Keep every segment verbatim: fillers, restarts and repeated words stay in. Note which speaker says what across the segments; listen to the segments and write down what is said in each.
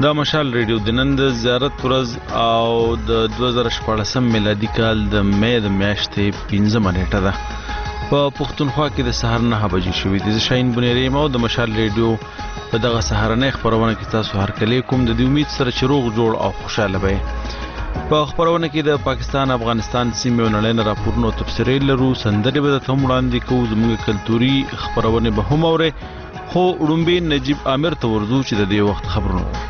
Speaker 1: دا مشال ریډیو د نن د زیارت ورځ او د دوه زره شپاړسم میلادي کال د مې د میاشتې پنځمه نیټه ده. په پښتونخوا کې د سهار نه بجې شوې دي. زه شاهین بنيري یم او د مشال ریډیو په دغه سهارنۍ خپرونه کې تاسو هرکلی کوم. د دې امید سره چې روغ جوړ او خوشاله به. په خپرونه کې د پاکستان افغانستان سیمې او نړۍ نه راپورونه او تبصرې لرو. سندرې به درته هم وړاندې کوو. زموږ کلتوري خپرونې به هم اورئ. خو وړومبې نجیب عامر ته ورځو چې د دې وخت خبرونه.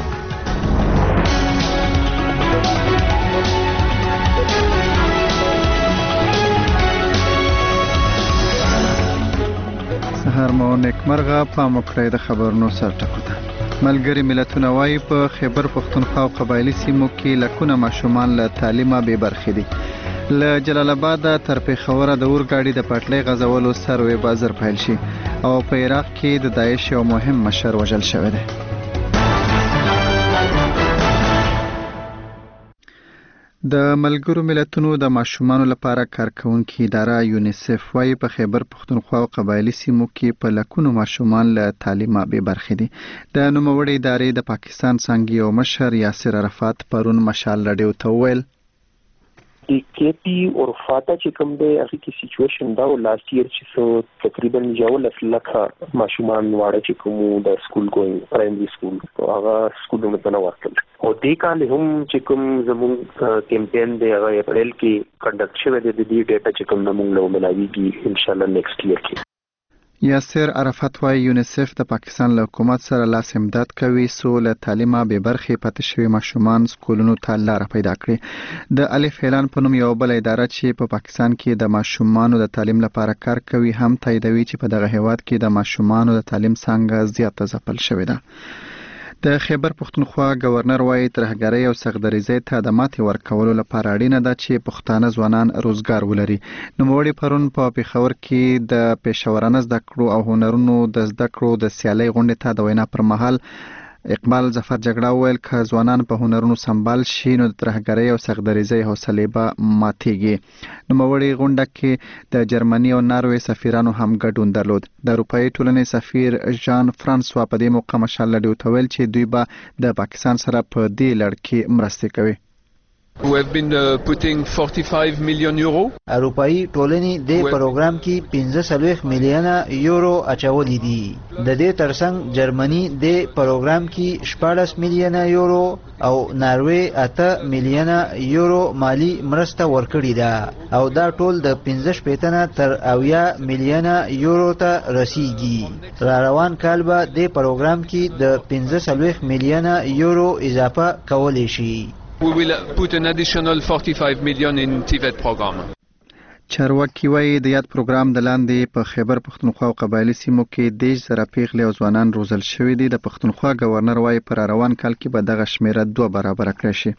Speaker 2: سهار مو نیکمرغه. پام وکړئ د خبرونو سرټکو ته. ملګري ملتونه وايي په خیبر پښتونخوا او قبایلی سیمو کې لکونه ماشومان له تعلیمه بې برخې دي. له جلال آباد تر پېښوره د اورګاډي د پټلۍ غځولو سروې بازار پیل شي او په عراق کې د داعش یو مهم مشر وژل شوی دی. د ملګرو ملتونو د ماشومانو لپاره کارکونکې اداره یونیسف وايي په خیبر پښتونخوا او قبایلی سیمو کې په لکونو ماشومان له تعلیمه بې برخې دي. د نوموړې ادارې د پاکستان څانګې یو مشر یاسر عرفات پرون مشال راډیو ته وویل
Speaker 3: د کېپی او فاتا چې کوم دی هغه کې سچويشن دا و لاست ایئر چې سو تقریبا جوړ لکه ماشومان واړه چې کوم د سکول ګوینګ پرایمري سکول هغه سکولونو ته نه ورتل او دې کال هم چې کوم زموږ کمپاین دی هغه اپریل کې کنډکټ شوی دی. د دې ډیټا چې کوم موږ له ملاویږي ان شاء الله نیکسټ ایئر کې.
Speaker 2: یاسر عرفات وايي یونیسف د پاکستان له حکومت سره لاس امداد کوي سو له تعلیمه بې برخې پاتې شوي ماشومان سکولونو ته لاره پیدا کړي. د الف اعلان په نوم یو بل اداره چې په پاکستان کې د ماشومانو د تعلیم لپاره کار کوي هم تاییدوي چې په دغه هیواد کې د ماشومانو د تعلیم څنګه زیاته ځپل شوې ده. د خیبر پښتونخوا گورنر وايي ترهګرۍ او سغدریزۍ ته د ماتې ورکولو لپاره اړینه ده چې پښتانه ځوانان روزګار ولري. نوموړي پرون په پېښور کې د پېښورانه زده کړو او هنرونو د زده کړو د سیالۍ غونډې ته د وینا پر مهال اقبال ظفر جګړه وویل که ځوانان په هنرونو سمبال شي نو د ترهګرۍ او سغدریزۍ حوصلې به ماتېږي. نوموړي غونډه کې د جرمني او ناروې سفیرانو هم ګډون درلود. د اروپایي ټولنې سفیر ژان فرانسوا په دې موقع مشال راډیو ته ویل چې دوی به د پاکستان سره په دې لړ کې مرستې کوي.
Speaker 4: We have been uh, putting forty-five million euro.
Speaker 5: اروپایي ټولنې د پروګرام کې پنځه څلوېښت میلیونه یورو اچولي دي. د دې ترڅنګ جرمني د پروګرام کې شپاړس میلیونه یورو او ناروې اته میلیونه یورو مالی مرسته ورکړې ده او دا ټول د پنځه شپېته تر اویا میلیونه یورو ته رسیږي. را روان کال به د پروګرام کې د پنځه څلوېښت میلیونه یورو اضافه کولی شي.
Speaker 4: We will put an additional forty-five million in TVET program.
Speaker 2: چارواکي وايي د یاد پروګرام د لاندې په خیبر پښتونخوا او قبایلی سیمو کې دېرش زره پیغلې او ځوانان روزل شوي دي. د پښتونخوا گورنر وايي پر روان کال کې به دغه شمیره دوه برابره کړی شي.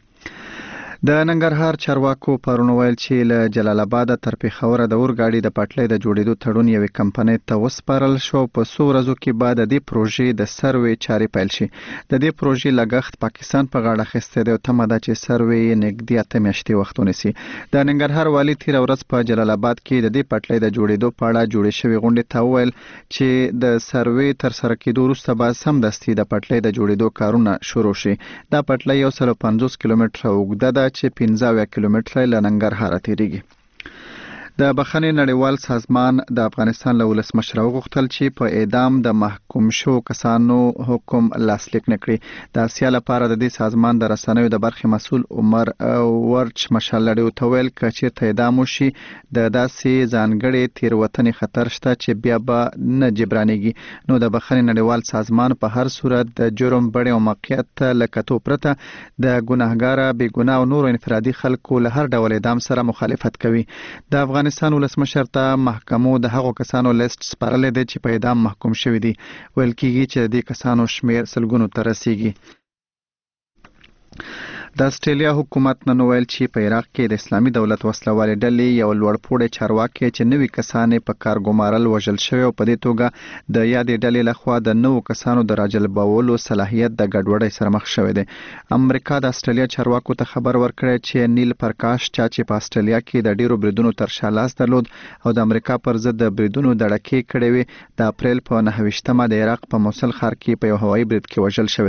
Speaker 2: د ننګرهار چارواکو پرون ویل چې له جلال آباد تر پېښوره د اورګاډي د پټلۍ د جوړېدو تړون یوې کمپنۍ ته وسپارل شو. په څو ورځو کې به د دې پروژې د سروې چارې پیل شي. د دې پروژې لګښت پاکستان په غاړه اخیستی دی او تمه ده چې سروې یې نږدې اته میاشتې وخت ونیسي. د ننګرهار والي تېره ورځ په جلال آباد کې د دې پټلۍ د جوړېدو په اړه جوړې شوې غونډې ته وویل چې د سروې تر سره کېدو وروسته به سمدستي د پټلۍ د جوړېدو کارونه شروع شي. دا پټلۍ یو سل او پنځوس کیلومتره اوږده ده چې پنځه اویا کیلومتره له ننګرهاره تیریږي. د بخښنې نړیوال سازمان د افغانستان له ولسمشر وغوښتل چې په اعدام د محکوم شو کسانو حکم لاسلیک نه کړي. د اسیا لپاره د دې سازمان د رسنیو د برخې مسؤل عمر ورچ مشال راډیو ته ویل که چېرته اعدام وشي د داسې ځانګړې تېروتنې خطر شته چې بیا به نه جبرانېږي. نو د بخښنې نړیوال سازمان په هر صورت د جرم بڼې او موقعیت ته له کتو پرته د ګناهګاره بې ګناه او نورو انفرادي خلکو له هر ډول اعدام سره مخالفت کوي. د افغانستان افغانستان ولسمشر ته محکمو د هغو کسانو لیست سپارلی دی چې په اعدام محکوم شوي دي. ویل کېږي چې د دې کسانو شمیر سلګونو ته رسیږي. د استرالیا حکومت نن ویل چې په عراق کې د اسلامي دولت وسلوالې ډلې یو لوړپوړی چارواکي چې نوي کسانې په کار ګمارل وژل شوی او په دې توګه د یادې ډلې لخوا د نوو کسانو د راجلبولو صلاحیت د ګډوډۍ سره مخ شوی دی. امریکا د استرالیا چارواکو ته خبر ورکړی چې نیل پرکاش چا چې په استرالیا کې د ډیرو بریدونو تر شا لاس درلود او د امریکا پر ضد د بریدونو دړکې کړې وې، د اپریل په نهه ویشتمه د عراق په موصل ښار کې په یو هوایي برید کې وژل شوی دی.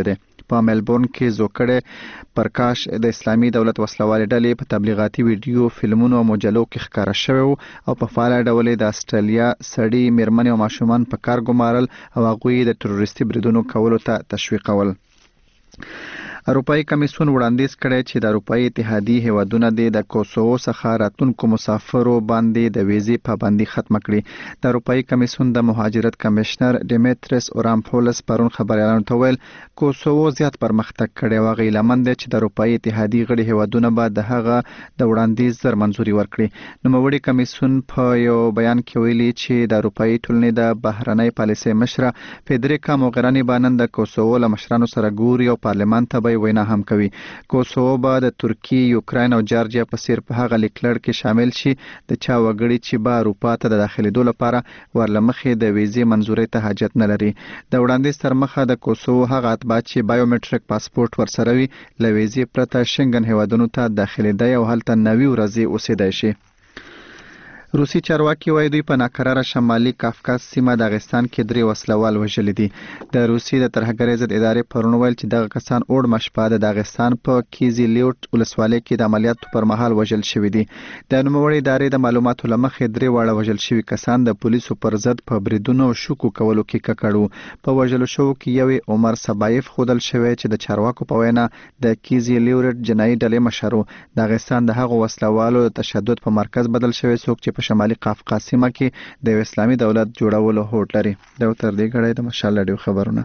Speaker 2: په ملبورن کې زوکړه پرکاش د اسلامي دولت وسلوالې ډلې په تبلیغاتي ویډیو فلمونو او مجلو کې ښکاره شوی او په فعاله ډول د استرالیا سړي میرمنې او ماشومان په کار ګمارل او هغوی د تروریستي بریدونو کولو ته تشویقول. اروپایي کمیسیون وړاندیز کړی چې د اروپایي اتحادیې هیوادونه د کوسوو څخه راتلونکو مسافرو باندې د ویزې پابندي ختم کړي. د اروپایي کمیسیون د مهاجرت کمشنر ډیمیتریس اورامپولس پرون خبريالانو ته ویل کوسوو زیات پرمختګ کړی او غوښتل لمنده چې د اروپایي اتحادیې غړي هیوادونه به د هغه د وړاندیز زر منځوري ورکړي. نوموړي کمیسیون په یو بیان کې ویلي چې د اروپایي ټولنې د بهرنۍ پالیسۍ مشره فدریکا موغرانی باندې د کوسوو له مشرانو سره ګوري او پارلمان ته وینا هم کوي. کوسوو به د ترکیې، یوکراین او جارجیا په څیر په هغه لیکلړ کې شامل شي د چا وګړي چې به اروپا ته د داخليدو لپاره ورلمخې د ویزې منځوري ته حاجت نه لري. د وړاندیز تر مخه د کوسوو هغه اتباع چې بایومټریک پاسپورت ورسره وي له ویزې پرته شنګن هیوادونو ته داخليدای او هلته نوي ورځې اوسېدای شي. روسي چارواکي وایي دوی په ناکراره شمالي کافکاز سیمه د داغستان کې درې وسلوال وژلي دي. د روسي د ترهګرۍ ضد ادارې پرون ویل چې دغه کسان اوړ مشپه د داغستان په کیزیلیوټ ولسوالۍ کې د عملیاتو پر مهال وژل شوي دي. د نوموړي ادارې د معلوماتو لمخې درې واړه وژل شوي کسان د پولیسو پر ضد په بریدونو او شکو کولو کې ککړو. په وژلو شوو کې یو عمر صبایف خودل شوی چې د چارواکو په وینا د کیزیلیوټ جنایي ډلې مشر و. داغستان د هغو وسلوالو د تشدد په مرکز بدل شوی څوک چې په شمالي قافقاز سیمه کې د اسلامي دولت جوړولو هوډ لري. دا تر دې غړې د مشال رادیو خبرونه.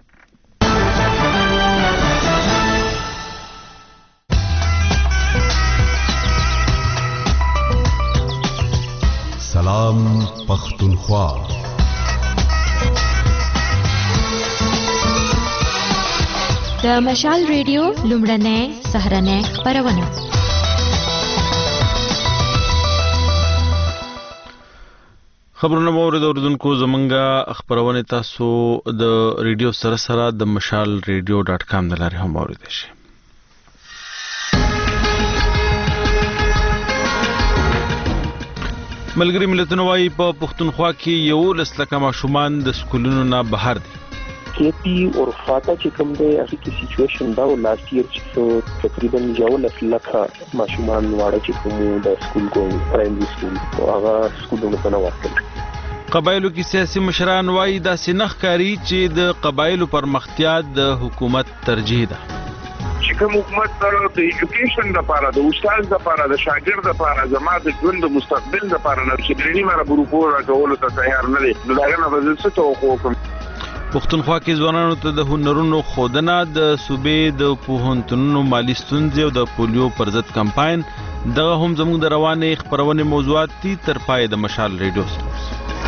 Speaker 6: سلام پختونخوا.
Speaker 7: د مشال رادیو لومړنۍ سهرنۍ خبرونه.
Speaker 1: خبرونه مورد اوردونکو زمونږه خبرونه تاسو د ریډیو سره سره د مشال ریډیو ډاټ کام د لارې هم اوریدئ شئ. ملګری ملتونه وايي په پښتونخوا کې یو لس لکه ماشومان د سکولونو نه بهر دي.
Speaker 3: کیپی او فاتا چې کوم دی هغه کې سچويشن دا و لاست ایئر چې تقریبا یو لس لکه ماشومان واړه چې کوم د سکول ګوینګ پرایمري سکول هغه سکولونو ته نه ورتل.
Speaker 1: قبایلو کې سیاسي مشران وايي دا سنخ کاری چې د قبایلو پرمختیا د حکومت ترجیح ده.
Speaker 8: چې کوم حکومت د ایجوکیشن لپاره د استاد لپاره د شاګرد لپاره زما د ژوند د مستقبل لپاره نه چې درنی مره بروپور راکول ته تیار نه دي نو دا نه به څه توقع کوم.
Speaker 1: پښتونخوا کې ځوانانو ته د هنرونو ښودنه، د صوبې د پوهنتونونو مالي ستونزې او د پولیو پر ضد کمپاین دغه هم زموږ د روانې خبرونې موضوعات دي. تر پای د مشال ریډیو سټورز.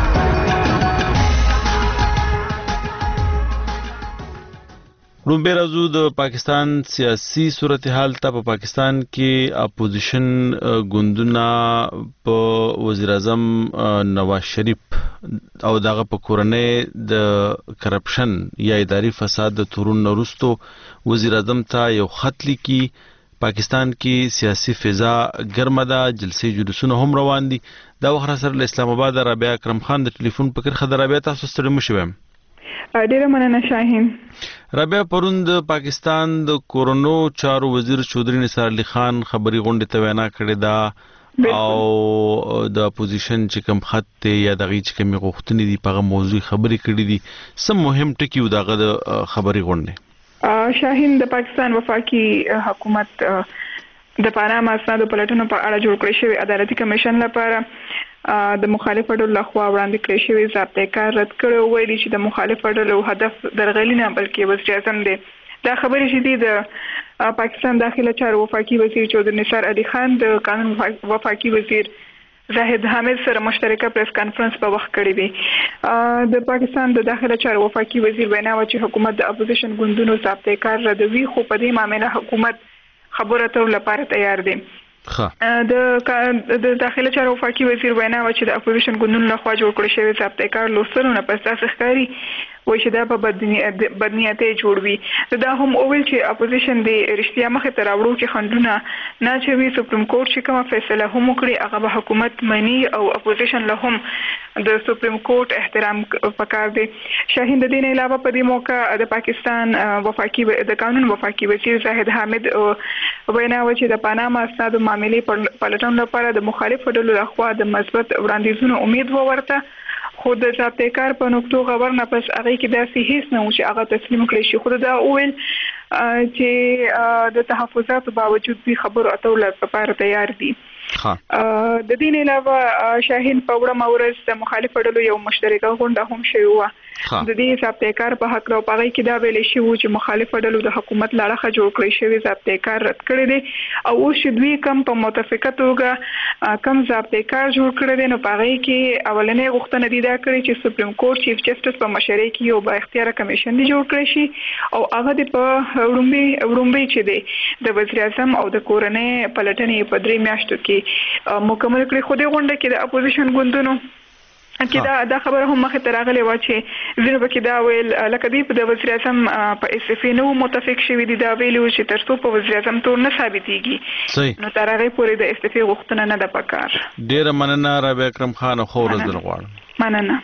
Speaker 1: رومبه راځو د پاکستان سیاسي صورتحال ته. په پاکستان کې اپوزیشن ګوندونه په وزیر اعظم نواز شریف او دغه په کورنۍ د کرپشن یا اداري فساد د تورون وروسته وزیر اعظم ته یو خط لیکي. پاکستان کې سیاسي فضا ګرمه ده، جلسې جلوسونه هم روان دي. دا وخت سره له اسلام آباد رابعه اکرم خان د ټلیفون په کرخه د رابعه تاسو ستړي مشوم.
Speaker 9: ډیره مننه شاهین.
Speaker 1: رابعه پرون د پاکستان د کورونو چارو وزیر چودري نثار علي خان خبري غونډه ته وینا کړې ده او د اپوزیشن چې کوم خط یا دغه چې کوم غوښتنې دي په موضوع خبري کړې دي. سم مهم ټکی و دغه د خبري غونډه.
Speaker 9: شاهین د پاکستان وفاقي حکومت د پاناما اسنادو پلټنو په اړه جوړ کړی شوی عدالتي کمیشن لپاره د مخالفه ډلو لخوا وړاندې کړی شوی ضابطه کار رد کړو. ویلي چې د مخالفه ډلو هدف درغلي نه بلکې وزیر اعظم دی. دا خبرې چې دي د پاکستان داخله چارو وفاقي وزیر چودري نثار علي خان د قانون وفاقي وزیر زاهد حامد سره مشترکه پریس کانفرنس په وخت کړی دی. د پاکستان د داخله چارو وفاقي وزیر وینا و چې حکومت د اپوزیشن ګوندونو ضابطه کار ردوي، خو په دې معاملې حکومت خبره ته لپاره تیار دی. د د داخله چارو وفاقي وزیر وینا و چې د اپوزیشن ګوندونو لخوا جوړ کړی شوی ضابطه کار لوستلو نه پس تاسو ښکاري وایي چې دا په بدنیتۍ جوړوي. دا هم وویل چې اپوزیشن د رښتیا مخې ته راوړو چې خنډونه نه چوي. سپریم کورټ چې کومه فیصله هم وکړي هغه به حکومت مني او اپوزیشن له هم د سپریم کورټ احترام پکار دی. شاهین د دې نه علاوه په دې موقع د پاکستان وفاقي د قانون وفاقي وزیر زاهد حامد وینا و چې د پاناما اسنادو معاملې پلټون لپاره د مخالفو ډلو لخوا د مثبت وړاندیزونو امید ورته، خو د ضابطه کار په نقطو خبر نه پس هغه کې داسې هیڅ نه و چې هغه تسلیم کړي شي. خو دا وویل چې د تحفظاتو باوجود دوی خبرو اترو لپاره تیار دي. د دې نه علاوه شاهین په وړمه ورځ د مخالفو ډلو یو مشترکه غونډه هم شوې وه. د دې ضابطه کار په حق او په هغې کې دا ویلې شوي و چې مخالفو ډلو د حکومت له اړخه جوړ کړی شوی ضابطه کار رد کړی دی او اوس چې دوی کم په متفقه توګه کم ضابطه کار جوړ کړی دی نو په هغې کې اولنۍ غوښتنه دې دا کړې چې سپریم کورټ چیف جسټس په مشرۍ کې یو با اختیاره کمیشن دې جوړ کړی شي او هغه دې په وړومبي وړومبي چې دی د وزیر اعظم او د کورنۍ پلټنې په درې میاشتو کې مکمل کړي. خو دې غونډه کې د اپوزیشن ګوندونو کې دا دا خبره هم مخې ته راغلې وه چې ځینو پکې دا ویل لکه دوی په د وزیر اعظم په استعفې نه وو متفق شوي دي. دا ویلي وو چې تر څو په وزیر اعظم تور نه ثابتېږي نو تر هغې پورې د استعفې غوښتنه نه ده پکار.
Speaker 1: ډېره مننه رابعه اکرم خان او ښه ورځ در غواړم.
Speaker 9: مننه.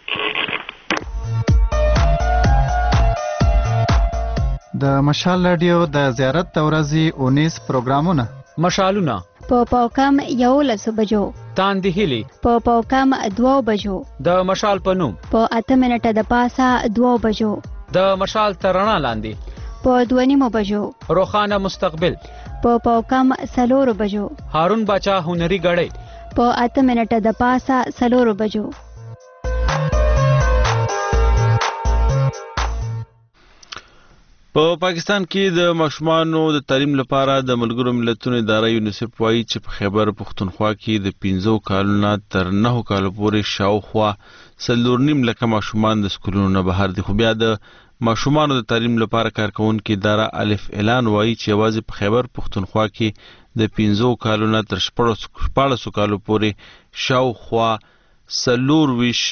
Speaker 2: د مشال رادیو د زیارت د ورځې اونیس پروګرامونه
Speaker 10: مشالونه
Speaker 11: په پاوکم یولس بجو،
Speaker 10: تاندې هیلي
Speaker 11: په پاوکم دوه بجو،
Speaker 10: د مشال په نوم
Speaker 11: په اته منټه د پاسه دوه بجو،
Speaker 10: د مشال تر رڼا لاندې
Speaker 11: په دوه نیمو بجو،
Speaker 10: روښانه مستقبل
Speaker 11: په پاوکم څلورو بجو،
Speaker 10: هارون باچا هنري غړی
Speaker 11: په اته منټه د پاسه څلورو بجو.
Speaker 1: په پاکستان کې د ماشومانو د تعلیم لپاره د ملګرو ملتونو اداره یونیسف وایي چې په خیبر پښتونخوا کې د پنځو کالونو تر نهو کالو پورې شاوخوا څلور نیم لکه ماشومان د سکولونو نه بهر دي. خو بیا د ماشومانو د تعلیم لپاره کارکونکې اداره الف اعلان وایي چې یوازې په خیبر پښتونخوا کې د پنځو کالونو تر شپاړسو کالو پورې شاوخوا څلور ویش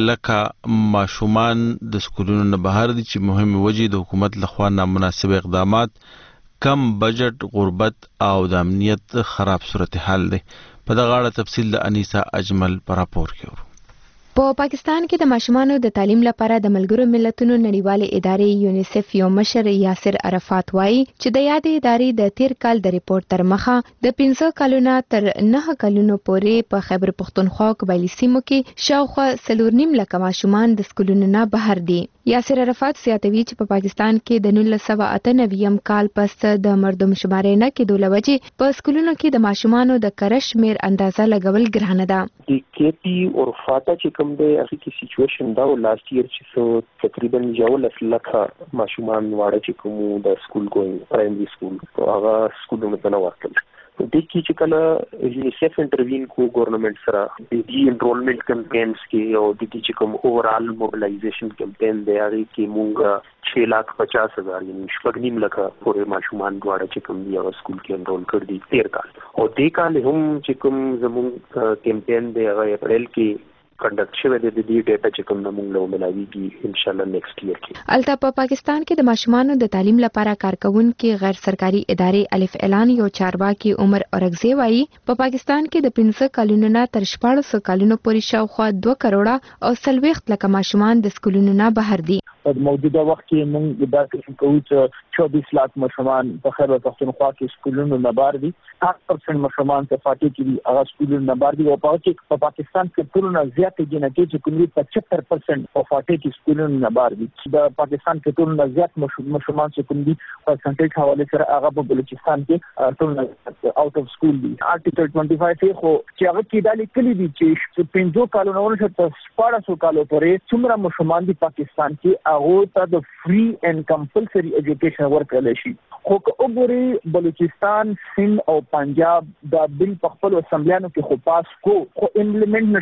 Speaker 1: لکه ماشومان د سکولونو نه بهر دي چې مهمې وجې د حکومت لخوا نامناسب اقدامات، کم بجټ، غربت او د امنیت خراب صورتحال دی. په دغه اړه تفصیل د انیسا اجمل په راپور کې ورو.
Speaker 7: په پاکستان کې د ماشومانو د تعلیم لپاره د ملګرو ملتونو نړیوالې ادارې یونیسف یو مشر یاسر عرفات وایي چې د یادې ادارې د تیر کال د ریپورت تر مخه د پنځه کلونو تر نه کلونو پورې په خیبر پښتونخوا قبایلي سیمو کې شاوخوا څلور نیم لکه ماشومان د سکولونو نه بهر دي. یاسر عرفات زیاتوي چې په پاکستان کې د نولس سوه اته نوي کال پس د مردم شمارې نه کېدو له وجې په سکولونو کې د ماشومانو د کره شمېر اندازه لګول ګرانه ده.
Speaker 3: د کې پی او فاټا چې کوم دی هغه کې سچويشن دا لاست ایئر چې څو تقریبا یولس لکه ماشومان واړه چې کوم د سکول ګوینګ پرایمري سکول هغه سکولونو ته نه ورتل. د دې چې کله یونیسف انټروین کو ګورنمنت سره د دې انرولمنت کمپاینز کې او د دې چې کوم اوورال موبلایزیشن کمپاین دی هغه کې مونږ چھ لاکھ پچاس هزار یعنی شپږ نیم لکه پورې ماشومان دواړه چې کوم دی هغه سکول کې انرول کړ دي تیر کال او دې کال هم چې کوم زموږ کمپاین دی هغه اپریل کې کنډکټ شوی دی. د دې ډیټا چې کوم موږ له ملاویږي ان شاء الله نیکسټ ایئر کې.
Speaker 7: البته په پاکستان کې د ماشومانو د تعلیم لپاره کارکونکي غیر سرکاري ادارې الف اعلان یو چارواکي عمر اورغزی وایي په پاکستان کې د پنځه کلونو نه تر شپاړسو کلونو پورې شاوخوا دوه کروڑه او څلوېښت لکه ماشومان د سکولونو نه بهر دي.
Speaker 12: په موجوده وخت کې موږ دا فکر کوو چې چوبیس لاکھ ماشومان په خیبر پښتونخوا کې سکولونو نه بهر دي. آٹھ پرسنٹ ماشومان په فاټي کې دي هغه سکولونو نه بهر دي او په کې په پاکستان کې ټولنه زیات جنکې چې کومي پچهتر پرسنٹ په فاټي کې سکولونو نه بهر دي. د پاکستان کې ټولنه زیات ماشومان چې کوم دي پرسنټیج حواله سره هغه په بلوچستان کې ټولنه اوټ اف سکول دي. آرټیکل پنځه پنځه خو چې هغه کې د لیکلي دي چې پنځه کالونو ورته تر شپاړسو کالو پورې څومره ماشومان دي پاکستان کې هغه ته د فری اینڈ کمپلسری ایجوکیشن ورکړل شي. خو که وګورئ بلوچستان، سند او پنجاب دا بل په خپل اسمبلیانو کې خو پاس کو خو امپلیمنٹ نشو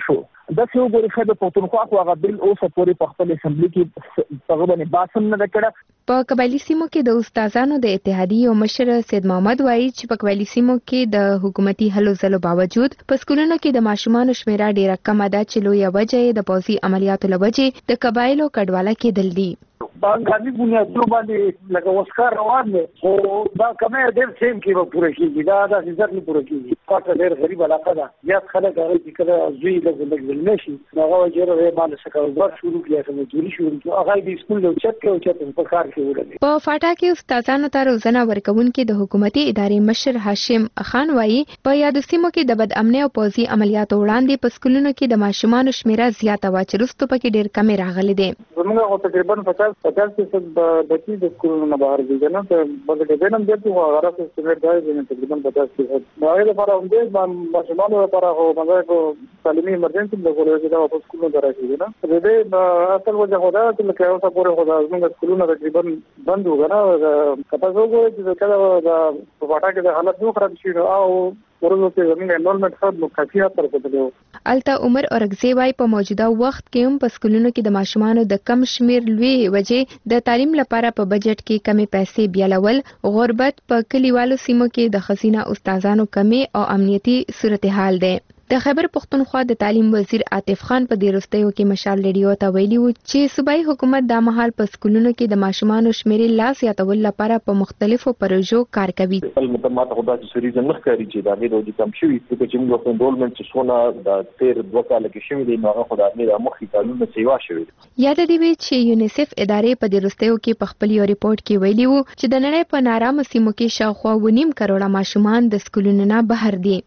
Speaker 12: د څو ګوري خبره پښتونخوا خو هغه بل اوس پورې په خپل اسمبلی کې هغه باندې باسم نه کړه.
Speaker 7: په قبایلی سیمو کې د استادانو د اتحادیې او مشر سید محمد وایي چې په قبایلی سیمو کې د حکومتي هلو ځلو باوجود په سکولونو کې د ماشومانو شمیره ډیره کمه ده چې لویه وجه یې د پوځي عملیاتو له وجې د قبایلو کډواله کېدل دي.
Speaker 13: باندې بنیادونو باندې لکه وسکار روان دي خو دا کمه ډېر سیم کې به پوره کیږي دا د عزت نه پوره کیږي. کوټه ډېر غریب علاقه ده یا خلک هغه چې کله زوی له زندګي نشي هغه وجره یې باندې سکه ور شروع کیږي چې مجبوري شروع کیږي هغه د سکول له چت کې او چت په کار کې وړي.
Speaker 7: په فاټا کې استادانو ته روزنه ورکوونکي د حکومتي ادارې مشر هاشم خان وایي په یاد سیمو کې د بد امنۍ او پوځي عملیاتو وړاندې په سکولونو کې د ماشومانو شمیره زیاته وا چې رستو پکې ډېر کمې راغلي دي.
Speaker 14: زموږ تقریبا پچاس پچاس فیصد بچی د سکولونو نه بهر دي نه ته بلکې د نن د تو غره سټډنټ دی چې تقریبا پچاس فیصد دا یې لپاره هم دې ماشومانو لپاره هو مګر تعلیمي ایمرجنسي د کولای چې دا په سکولونو دراشي نه د دې اصل وجه خدا چې لکه اوسه پورې خدا زموږ سکولونه تقریبا بند وګڼه کته زه وګورم چې کله دا په واټا کې د حالت نو خراب شي او ورته زموږ انرولمنت خد مکافي تر کتلو.
Speaker 7: التا عمر اورګزی وای په موجوده وخت کې هم په سکولونو کې د ماشومانو د کم شمیر لوی وجې د تعلیم لپاره په بجټ کې کمی پیسې بیالول، غربت، په کلیوالو سیمو کې د خزینه استادانو کمی او امنیتي صورتحال دی. د خیبر پختونخوا د تعلیم وزیر عاطف خان په دې وروستیو کې مشال ریډیو ته ویلي و چې صوبایي حکومت د مهال په سکولونو کې د ماشومانو شمیرې لا زیاتولو لپاره په مختلفو پروژو کار کوي.
Speaker 3: ماته خدا چې سریزه نه ښکاري چې دا غوډه د کم شوی چې چې موږ انرولمنت چې څونه د تیر دوه کال کې شوی دی نو خدای دې مخکې کارونه سیوا شوی.
Speaker 7: یاد دی چې یونیسف ادارې په دې وروستیو کې په خپل یو ریپورت کې ویلي و چې د نړۍ په نارامه سیمو کې شاوخوا ونیم کروڑه ماشومان د سکولونو نه بهر دي.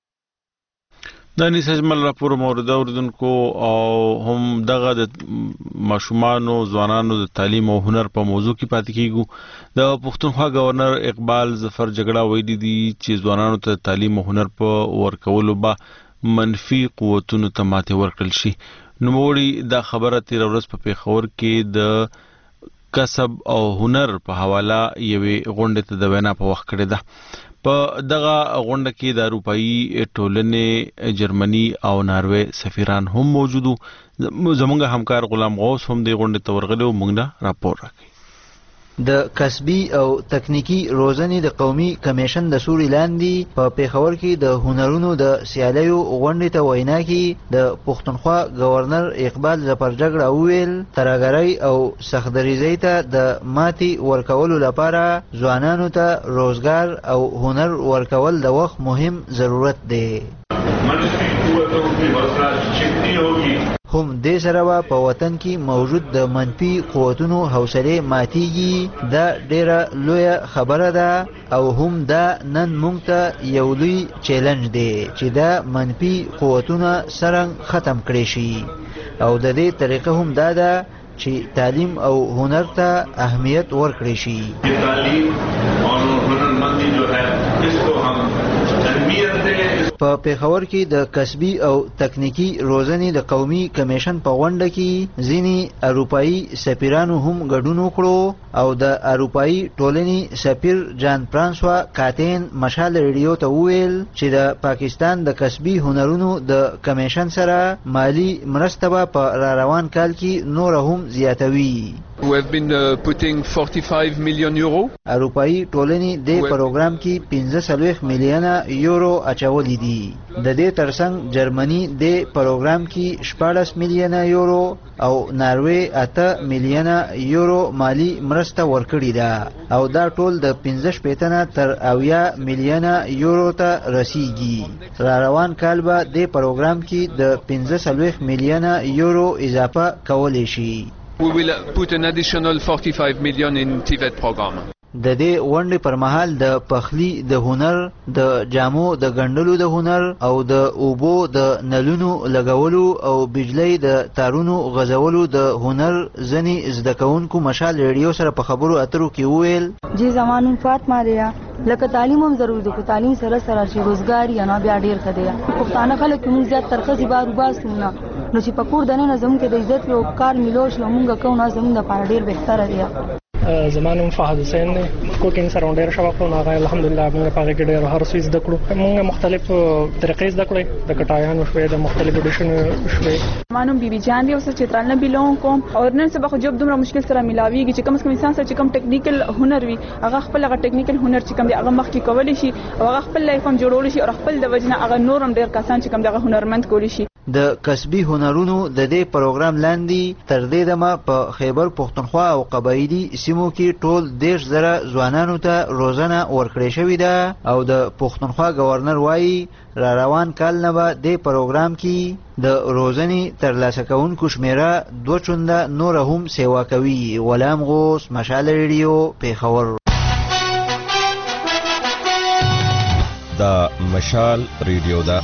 Speaker 1: د نسجمل راپور مورد اوردونکو او هم دغه د ماشومانو ځوانانو د تعلیم او هنر په موضوع کې پاتې کیږو. د پښتونخوا گورنر اقبال ظفر جګړه ویلي دي چې ځوانانو ته تعلیم او هنر په ورکولو به منفي قوتونو ته ماتې ورکړل شي. نوموړي دا خبره تیر ورځ په پیښور کې د کسب او هنر په حواله یوې غونډې ته د وینا په وخت کړې ده. په دغه غونډه کې د اروپאי ټولنې جرمني او ناروې سفیران هم موجودو. زموږ همکار غلام غوث هم د غونډې ته ورغلی او موږ نه راپور راکړي.
Speaker 5: د کسبي او تکنیکی روزنې د قومي کمیشن د سوري لاندې په پیښور کې د هنرونو د سیالیو غونډې ته وینا کې د پښتونخوا گورنر اقبال ظفر جګړه وویل ترهګرۍ او سختدریزۍ ته د ماتي ورکولو لپاره ځوانانو ته روزګار او هنر ورکول د وخت مهم ضرورت دی. هم دې سره په وطن کې موجود د منفي قوتونو حوصله ماتيږي دا ډیره لویه خبره ده او هم دا نن موږ ته یو لوی چیلنج دی چې دا منفي قوتونه څنګه ختم کړي شي او د دې طریقه هم دا ده چې تعلیم او هنر ته اهمیت ورکړي شي. تعلیم او هنرمندي جو ہے اس کو هم تنمیت په پیښور کې د کسبي او تکنیکی روزنې د قومي کمیشن په غونډه کې ځینې اروپאי سفیرانو هم ګډون وکړو او د اروپאי ټولنې سفیر جان فرانسوا کاتین مشال ریډیو ته وویل چې د پاکستان د کسبي هنرونو د کمیشن سره مالی مرسته په را روان کال کې نور هم زیاتوي.
Speaker 4: We have been uh, putting forty-five million euro.
Speaker 5: اروپאי ټولنې د پروګرام کې پنځه څلوېښت میلیونه یورو اچولي دي. د دې ترڅنګ جرمني د پروګرام کې شپاړس میلیونه یورو او ناروې اته میلیونه یورو مالی مرسته ورکړې ده او دا ټول د پنځه شپېته تر اویا میلیونه یورو ته رسیږي. را روان کال به د پروګرام کې د پنځه څلوېښت میلیونه یورو اضافه کولی شي.
Speaker 4: We will put an additional forty-five million in T V E T program.
Speaker 5: د دې غونډې پر مهال د پخلی د هنر، د جامو د ګنډلو د هنر او د اوبو د نلونو لګولو او بجلی د تارونو غځولو د هنر ځنې زده کوونکو مشال ریډیو سره په خبرو اترو کې وویل
Speaker 15: جی زمانون فاطمه ریا لکه تعلیم هم ضروري دی، تعلیم سره سره شي روزګار یا نه بیا ډیر ښه دی. پښتانه خلک موږ زیات ترخصي بارو باسونه نو چې پکور دنه زموږ کې د عزت او کار ملوش نو موږ کوو نه زموږ لپاره ډیر بهتره دی.
Speaker 16: زما نوم فهد حسین دی. کوکینګ سره ډېر شوق نو هغه الحمدلله موږ په هغه کې ډېر هر څه زده کړو. موږ مختلف طریقې زده کړې د کټایانو شوې د مختلفو ډیشونو شوې.
Speaker 17: ما نوم بیبي جان دی او زه چترال نه بیلونګ کوم او نن سبا خو جوب دومره مشکل سره ملاويږي چې کم از کم انسان سره چې کم ټیکنیکل هنر وي هغه خپل هغه ټیکنیکل هنر چې کم دی هغه مخکې کولی شي او هغه خپل لایف هم جوړول شي او خپل د وجنه هغه نورم ډېر کسان چې کم دغه هنرمند کولی شي.
Speaker 5: د کسبي هنرونو د دې پروګرام لاندې تر دې دمه په خیبر پښتونخوا او قبایلی سیمو کې ټول دیش زره ځوانانو ته روزنه ورکړې شوې ده او د پښتونخوا گورنر وایي را روان کال نه به دې پروګرام کې د روزنې ترلاسه کوونکو شمیره دوه چنده نور هم سیوا کوي. غلام غوث، مشعل ریډیو، پیښور.
Speaker 6: دا مشعل ریډیو ده.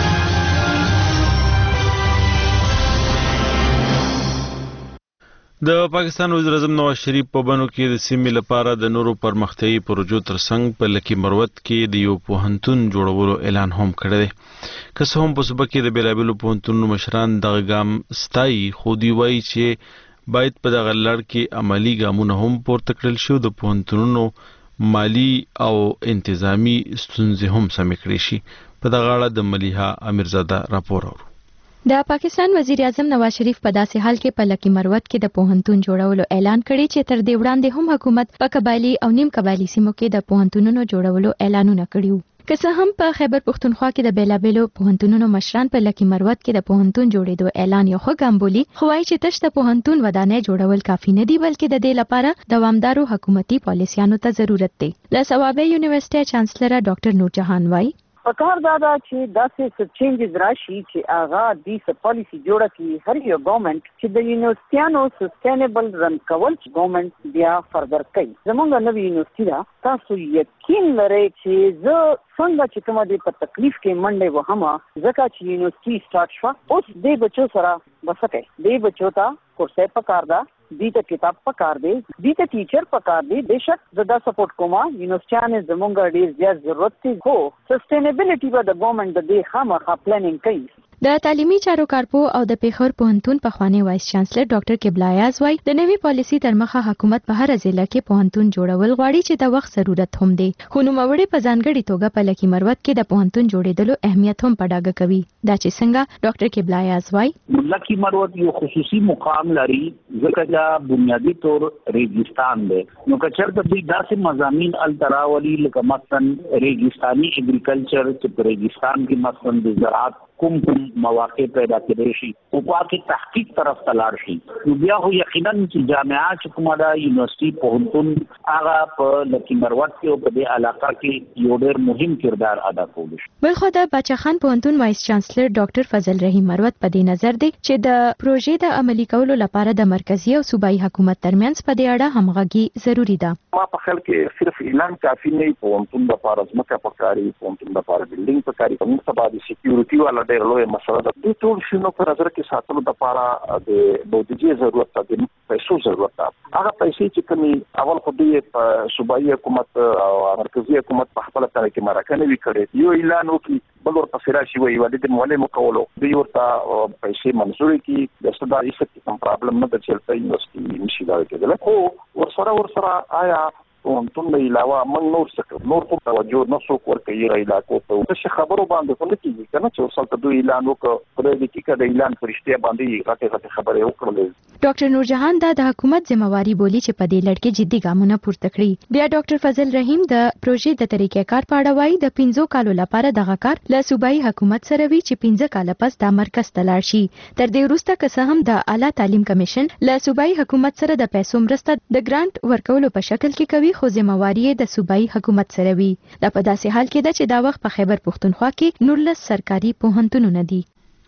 Speaker 1: د پاکستان وزیر اعظم نواز شریف په بنو کې د سیمې لپاره د نورو پرمختیایي پروژو ترڅنګ په لکي مروت کې د یو پوهنتون جوړولو اعلان هم کړی دی. که څه هم په صوبه کې د بېلابېلو پوهنتونونو مشران دغه ګام ستایي، خو دوی وایي چې باید په دغه لړ کې عملي ګامونه هم پورته کړل شي او د پوهنتونونو مالی او انتظامی ستونزې هم سمې کړې شي. په دغه اړه د ملیحه امیرزاده راپور اورو.
Speaker 7: د پاکستان وزیر اعظم نواز شریف په داسې حال کې په لکي مروت کې د پوهنتون جوړولو اعلان کړی چې تر دې وړاندې هم حکومت په قبایلی او نیم قبایلی سیمو کې د پوهنتونونو جوړولو اعلانونه کړي وو. که څه هم په خیبر پښتونخوا کې د بیلابېلو پوهنتونونو مشران په لکي مروت کې د پوهنتون جوړېدو اعلان یو ښه ګام بولي، خو وایي چې تش د پوهنتون ودانۍ جوړول کافي نه دي بلکې د دې لپاره دوامدارو حکومتي پالیسیانو ته ضرورت دی. له صوابۍ یونیورسيټي چانسلر ډاکټر نور جهان وایي
Speaker 18: پکار دا دا چې داسې څه چینجز راشي چې هغه د څه پالیسی جوړه کړي هر یو ګورنمنت چې د یونیورسيټانو سسټینبل رن کول ګورنمنت بیا فردر کوي. زمونږ نوې یونیورسيټي دا تاسو یقین لرئ چې زه څنګه چې کومه د په تکلیف کې منډه وهمه ځکه چې یونیورسيټي سٹارټ شو اوس د بچو سره بسکه د بچو ته کورسې پکار دا دی ته کتاب پکار دی دی ته ټیچر پکار دی. بهشک زدا سپورټ کوما یونیورسيټانو زمونږ ډیر زیات ضرورت دی خو سسټینبیلیټي به د ګورنمنت د دې خامخا پلانینګ کوي.
Speaker 7: د تعلیمي چارو کارپو او د پیښور پوهنتون پخوانی وایس چانسلر ډاکټر قبله ایاز وایي د نوې پالیسي تر مخه حکومت په هر ضلع کې پوهنتون جوړول غواړي چې د وخت ضرورت هم دی، خو نوموړي په ځانګړي توګه په لکي مروت کې د پوهنتون جوړېدلو اهمیت هم په ډاګه کوي. دا چې څنګه ډاکټر قبله ایاز وایي
Speaker 19: لکي مروت یو خصوصي مقام لري ځکه دا بنیادی طور ریګستان دی. نو که چېرته دوی داسې مضامین التراولي لکه مثلا ریګستاني اګریکلچر چې په ریګستان کې مثلا د زراعت کوم کوم مواقع پیدا کړي شي او په کې تحقیق طرف ته لاړ شي نو بیا خو یقینا چې جامعه چې کومه دا یونیورسيټي پوهنتون هغه په لکي مروت کې او په دې علاقه کې یو ډېر مهم کردار ادا کوي.
Speaker 7: بل خو د باچا خان پوهنتون وایس چانسلر ډاکټر فضل رحیم مروت په دې نظر دی چې د پروژې د عملي کولو لپاره د مرکزی او صوبایي حکومت ترمنځ په دې اړه همغږي ضروری ده.
Speaker 3: ما په خیال کې صرف اعلان کافي نه پوهنتون د لپاره ځمکه پکاري پوهنتون د لپاره بلډینګ پکاري کوم څه باندې سکیورټي والا ډېر لوی مسله ده. د ټول شنو په نظر کې ساتلو د لپاره د بودیجې ضرورت ده، د پیسو ضرورت ده. هغه پیسې چې کومي اول خو د صوبایي حکومت او مرکزی حکومت په خپل طرف کې مرکه وی کړي یو اعلان وکړي بل ورته فراشي وي ولې د معلم کولو دی ورته پیسې منزوري کی د ستاسو هیڅ کوم پرابلم نه ده چې یونیورسيټي نشي دا کېدل. خو ورسره ورسره آیا پوهنتون نه علاوه موږ نور څه نور کوم توجه نه څوک ورکوي را علاقو ته څه خبرو باندې څه کیږي کنه چې وسلته دوی اعلان وکړ پرې د کې کده اعلان فرشته باندې راته راته خبره وکړل.
Speaker 7: ډاکټر نور جهان دا د حکومت ذمہواری بولی چې په دې لړ کې جدي ګامونه پورته کړي. بیا ډاکټر فضل رحیم د پروژې د طریقې کار په اړه وایي د پنځو کالو لپاره دغه کار له صوبایي حکومت سره وی چې پنځه کال پس د مرکز ته لاړ شي. تر دې وروسته که څه هم د اعلی تعلیم کمیشن له صوبایي حکومت سره د پیسو مرسته د ګرانټ ورکولو په شکل کې کوي خو ذمہواری د صوبایي حکومت سره وی. دا په داسې حال کې ده چې دا وخت په خیبر پښتونخوا کې نورلس سرکاري پوهنتونونه دي.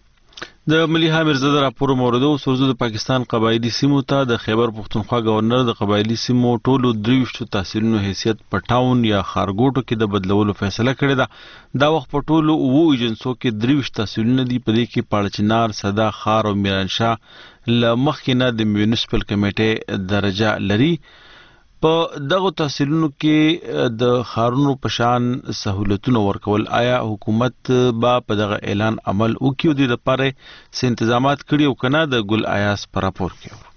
Speaker 1: د ملیحه امیرزاده راپور مورده او سوزو د پاکستان قبایلی سیمو ته د خیبر پښتونخوا گورنر د قبایلی سیمو ټولو دریوشتو تحصیلونو حیثیت په ټاون یا خارګوټو کې د بدلولو فیصله کړې ده. دا وخت په ټولو اوو ایجنسو کې دریوشت تحصیلونه دي. په دې کې پاړچنار، صدا، خار او میرانشاه له مخکې نه د میونسپل کمیټې درجه لري. په دغه تحصیلونو کې د خارونو په شان سہولتونه ورکول. آیا حکومت با په دغه اعلان عمل وکړي د لپاره څه تنظیمات کړي او کنه د ګل ایاس پر راپور کې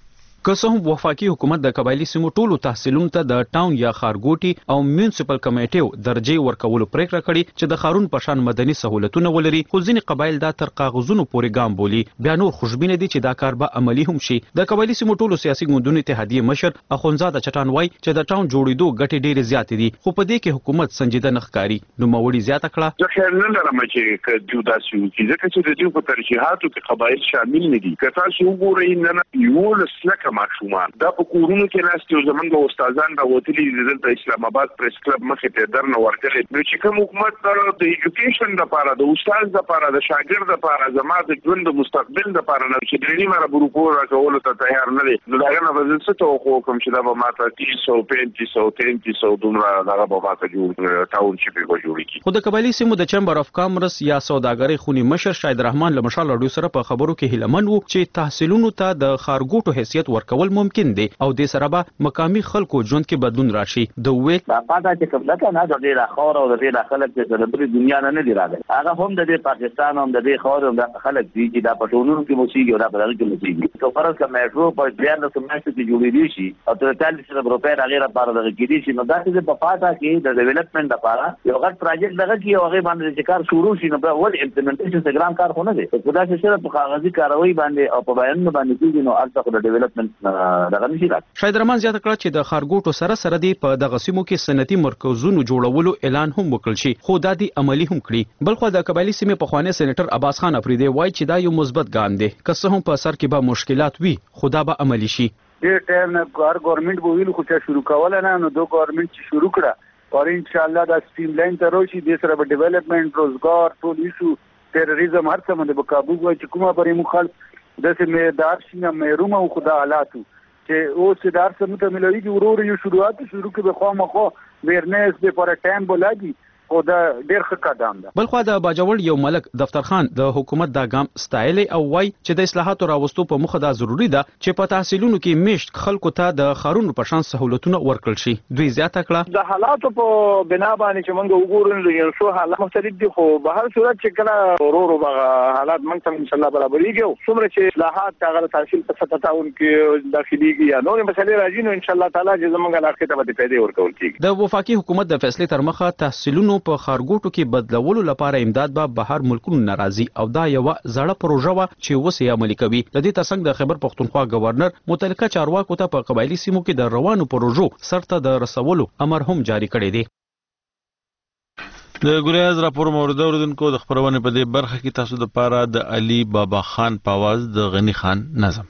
Speaker 10: که څه هم وفاقي حکومت د قبایلی سیمو ټولو تحصیلونو ته د ټاون یا ښارګوټي او میونسپل کمیټیو درجې ورکولو پریکړه کړې چې د ښارونو په شان مدني سہولتونه ولري، خو ځینې قبایل دا تر کاغذونو پورې ګام بولي. بیا نور خوشبینه دي چې دا کار به عملي هم شي. د قبایلی سیمو ټولو سیاسي ګوندونو اتحادیې مشر اخوندزاده چټان وایي چې د ټاون جوړېدو ګټې ډېرې زیاتې دي، خو په دې کې حکومت سنجیده نه ښکاري. نوموړي زیاته کړه
Speaker 8: زه خیال نه لرم چې که دوی داسې وکړي، ځکه چې د دوی په ترجیحاتو کې قبایل شامل نه دي. که تاسو وګورئ نن یولس لکه ماشومان دا په کورونو کې ناست یو زمونږ استادان راوتلي دي دلته اسلام آباد پریس کلب مخې ته درنه ورکړی. نو چې کوم حکومت د ایجوکیشن دپاره د استاد دپاره د شاګرد دپاره زما د ژوند د مستقبل دپاره نو چې درېني مره بروپور راکولو ته تیار نه دی، نو د هغه نه به زه څه توقع وکړم چې دا به ماته تیس سو پینتیس سو تینتیس سو دومره دغه به ماته جوړ ټاونشیپ به جوړ کړي.
Speaker 10: خو د قبایلي سیمو د چمبر اف کامرس یا سوداګرۍ خونی مشر شاهد رحمان له مشال راډیو سره په خبرو کې هیلمن وو چې تحصیلونو ته د ښارګوټو حیثیت ورکول ممکن دی او د سره به مقامي خلکو ژوند کې بدلون راشي. د وې
Speaker 19: پاتا چې کوم لکه نه د ډیره خور او د ډیره خلک چې د بری دنیا نه نه دی راغلی، هغه هم د پاکستان هم د خور هم د خلک دي چې دا پټونو کې موسیقي او دا په دغه کې موسیقي کو فرض کا میټرو په ډیر د سماسي کې جوړېږي شي او تر چالیس سره روپے غیر لپاره دغه کې دي شي. نو دا چې په پاتا کې د ډیولپمنٹ لپاره یو غټ پروجیکټ دغه کې هغه باندې چې کار شروع شي، نو په ول امپلیمنټیشن څنګه کار خونه دي په دا چې سره په کاغذي کاروي باندې او په بیان باندې کېږي، نو البته د ډیولپمنٹ دغه نشي راځي.
Speaker 10: شاهد رحمان زیاته کړه چې د ښارګوټو سره سره دی په دغه سیمو کې صنعتي مرکزونو جوړولو اعلان هم وکړل شي، خو دا دی عملی هم کړی. بلخو د قبایلی سیمې په خوانی سېنیټر عباس خان افریدی وایي چې دا یو مثبت ګام دی، که څه هم په سر کې به مشکلات وي خو دا به عملی شي.
Speaker 14: ډېر ټایم نه کار ګورنمنت به ویل خو چې شروع کول نه، نو دو ګورنمنت چې شروع کړه او ان شاء الله دا سټریم لاین ته راشي، د سره به ډیولپمنٹ روزګار ټول ایشو ټیرریزم هر څه باندې به قابو وای چې کومه پرې مخالف د سه مېدار شینه مېروم او خدا حالاتو چې او سدار سم ته ملوي چې ورور یو شروعات شروع کې به خو مخو ویرنس به پر ټایم بولاږي او دا ډیر ښه قدم ده.
Speaker 10: بلخو د باجوړ یو ملک دفتر خان د حکومت دا ګام ستایلی او وای چې د اصلاحاتو راوستو په مخه دا ضروری ده چې په تحصیلونو کې میشت خلکو ته د خارونو په شان سہولتونه ورکړل شي. دوی زیاته کړه
Speaker 14: د حالاتو په بنا باندې چې موږ وګورو یو څو حالات مختلف دي، خو به هر صورت چې کله ورورو به حالات موږ ته ان شاء الله برابرېږي او څومره چې اصلاحات هغه تحصیل په سطح تاون کې داخليږي یا نور مسلې راځي، نو ان شاء الله تعالی چې زموږ علاقې ته به پیدا ورکول کیږي.
Speaker 10: د وفاقي حکومت د فیصلې تر مخه تحصیلونو په ښارګوټو کې بدلولو لپاره امداد به بهر ملکونو ناراضي او دا یو زړه پروژه و چې وسه عملي کوي. د دې ترڅنګ د خیبر پختونخوا گورنر متعلقه چارواکو ته په قبایلی سیمو کې د روانو پروژو سرته د رسولو امر هم جاری کړی دی.
Speaker 1: د ګریز راپور مورد اوردونکو د خبرونه په دې برخه کې تاسو د پاره د علي بابا خان په आवाज د غنی خان نظم.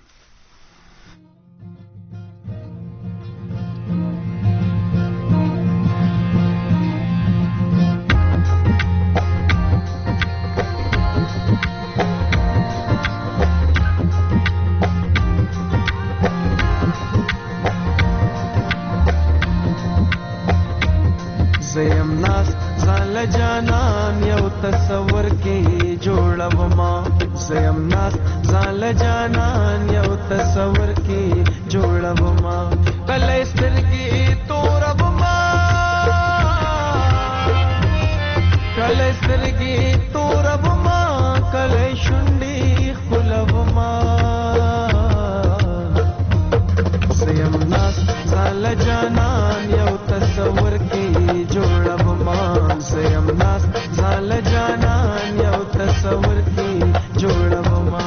Speaker 20: زیم ناس زال جانان یو تصور کې جوړوما، زیم ناس زال جانان یو تصور کې جوړوما، کله سترګې توربما کله سترګې توربما کله شونډې خلوما، زیم ناس زال جانان یو تصور کې زیم ناس زال جانان یو تصور کی جوړوما.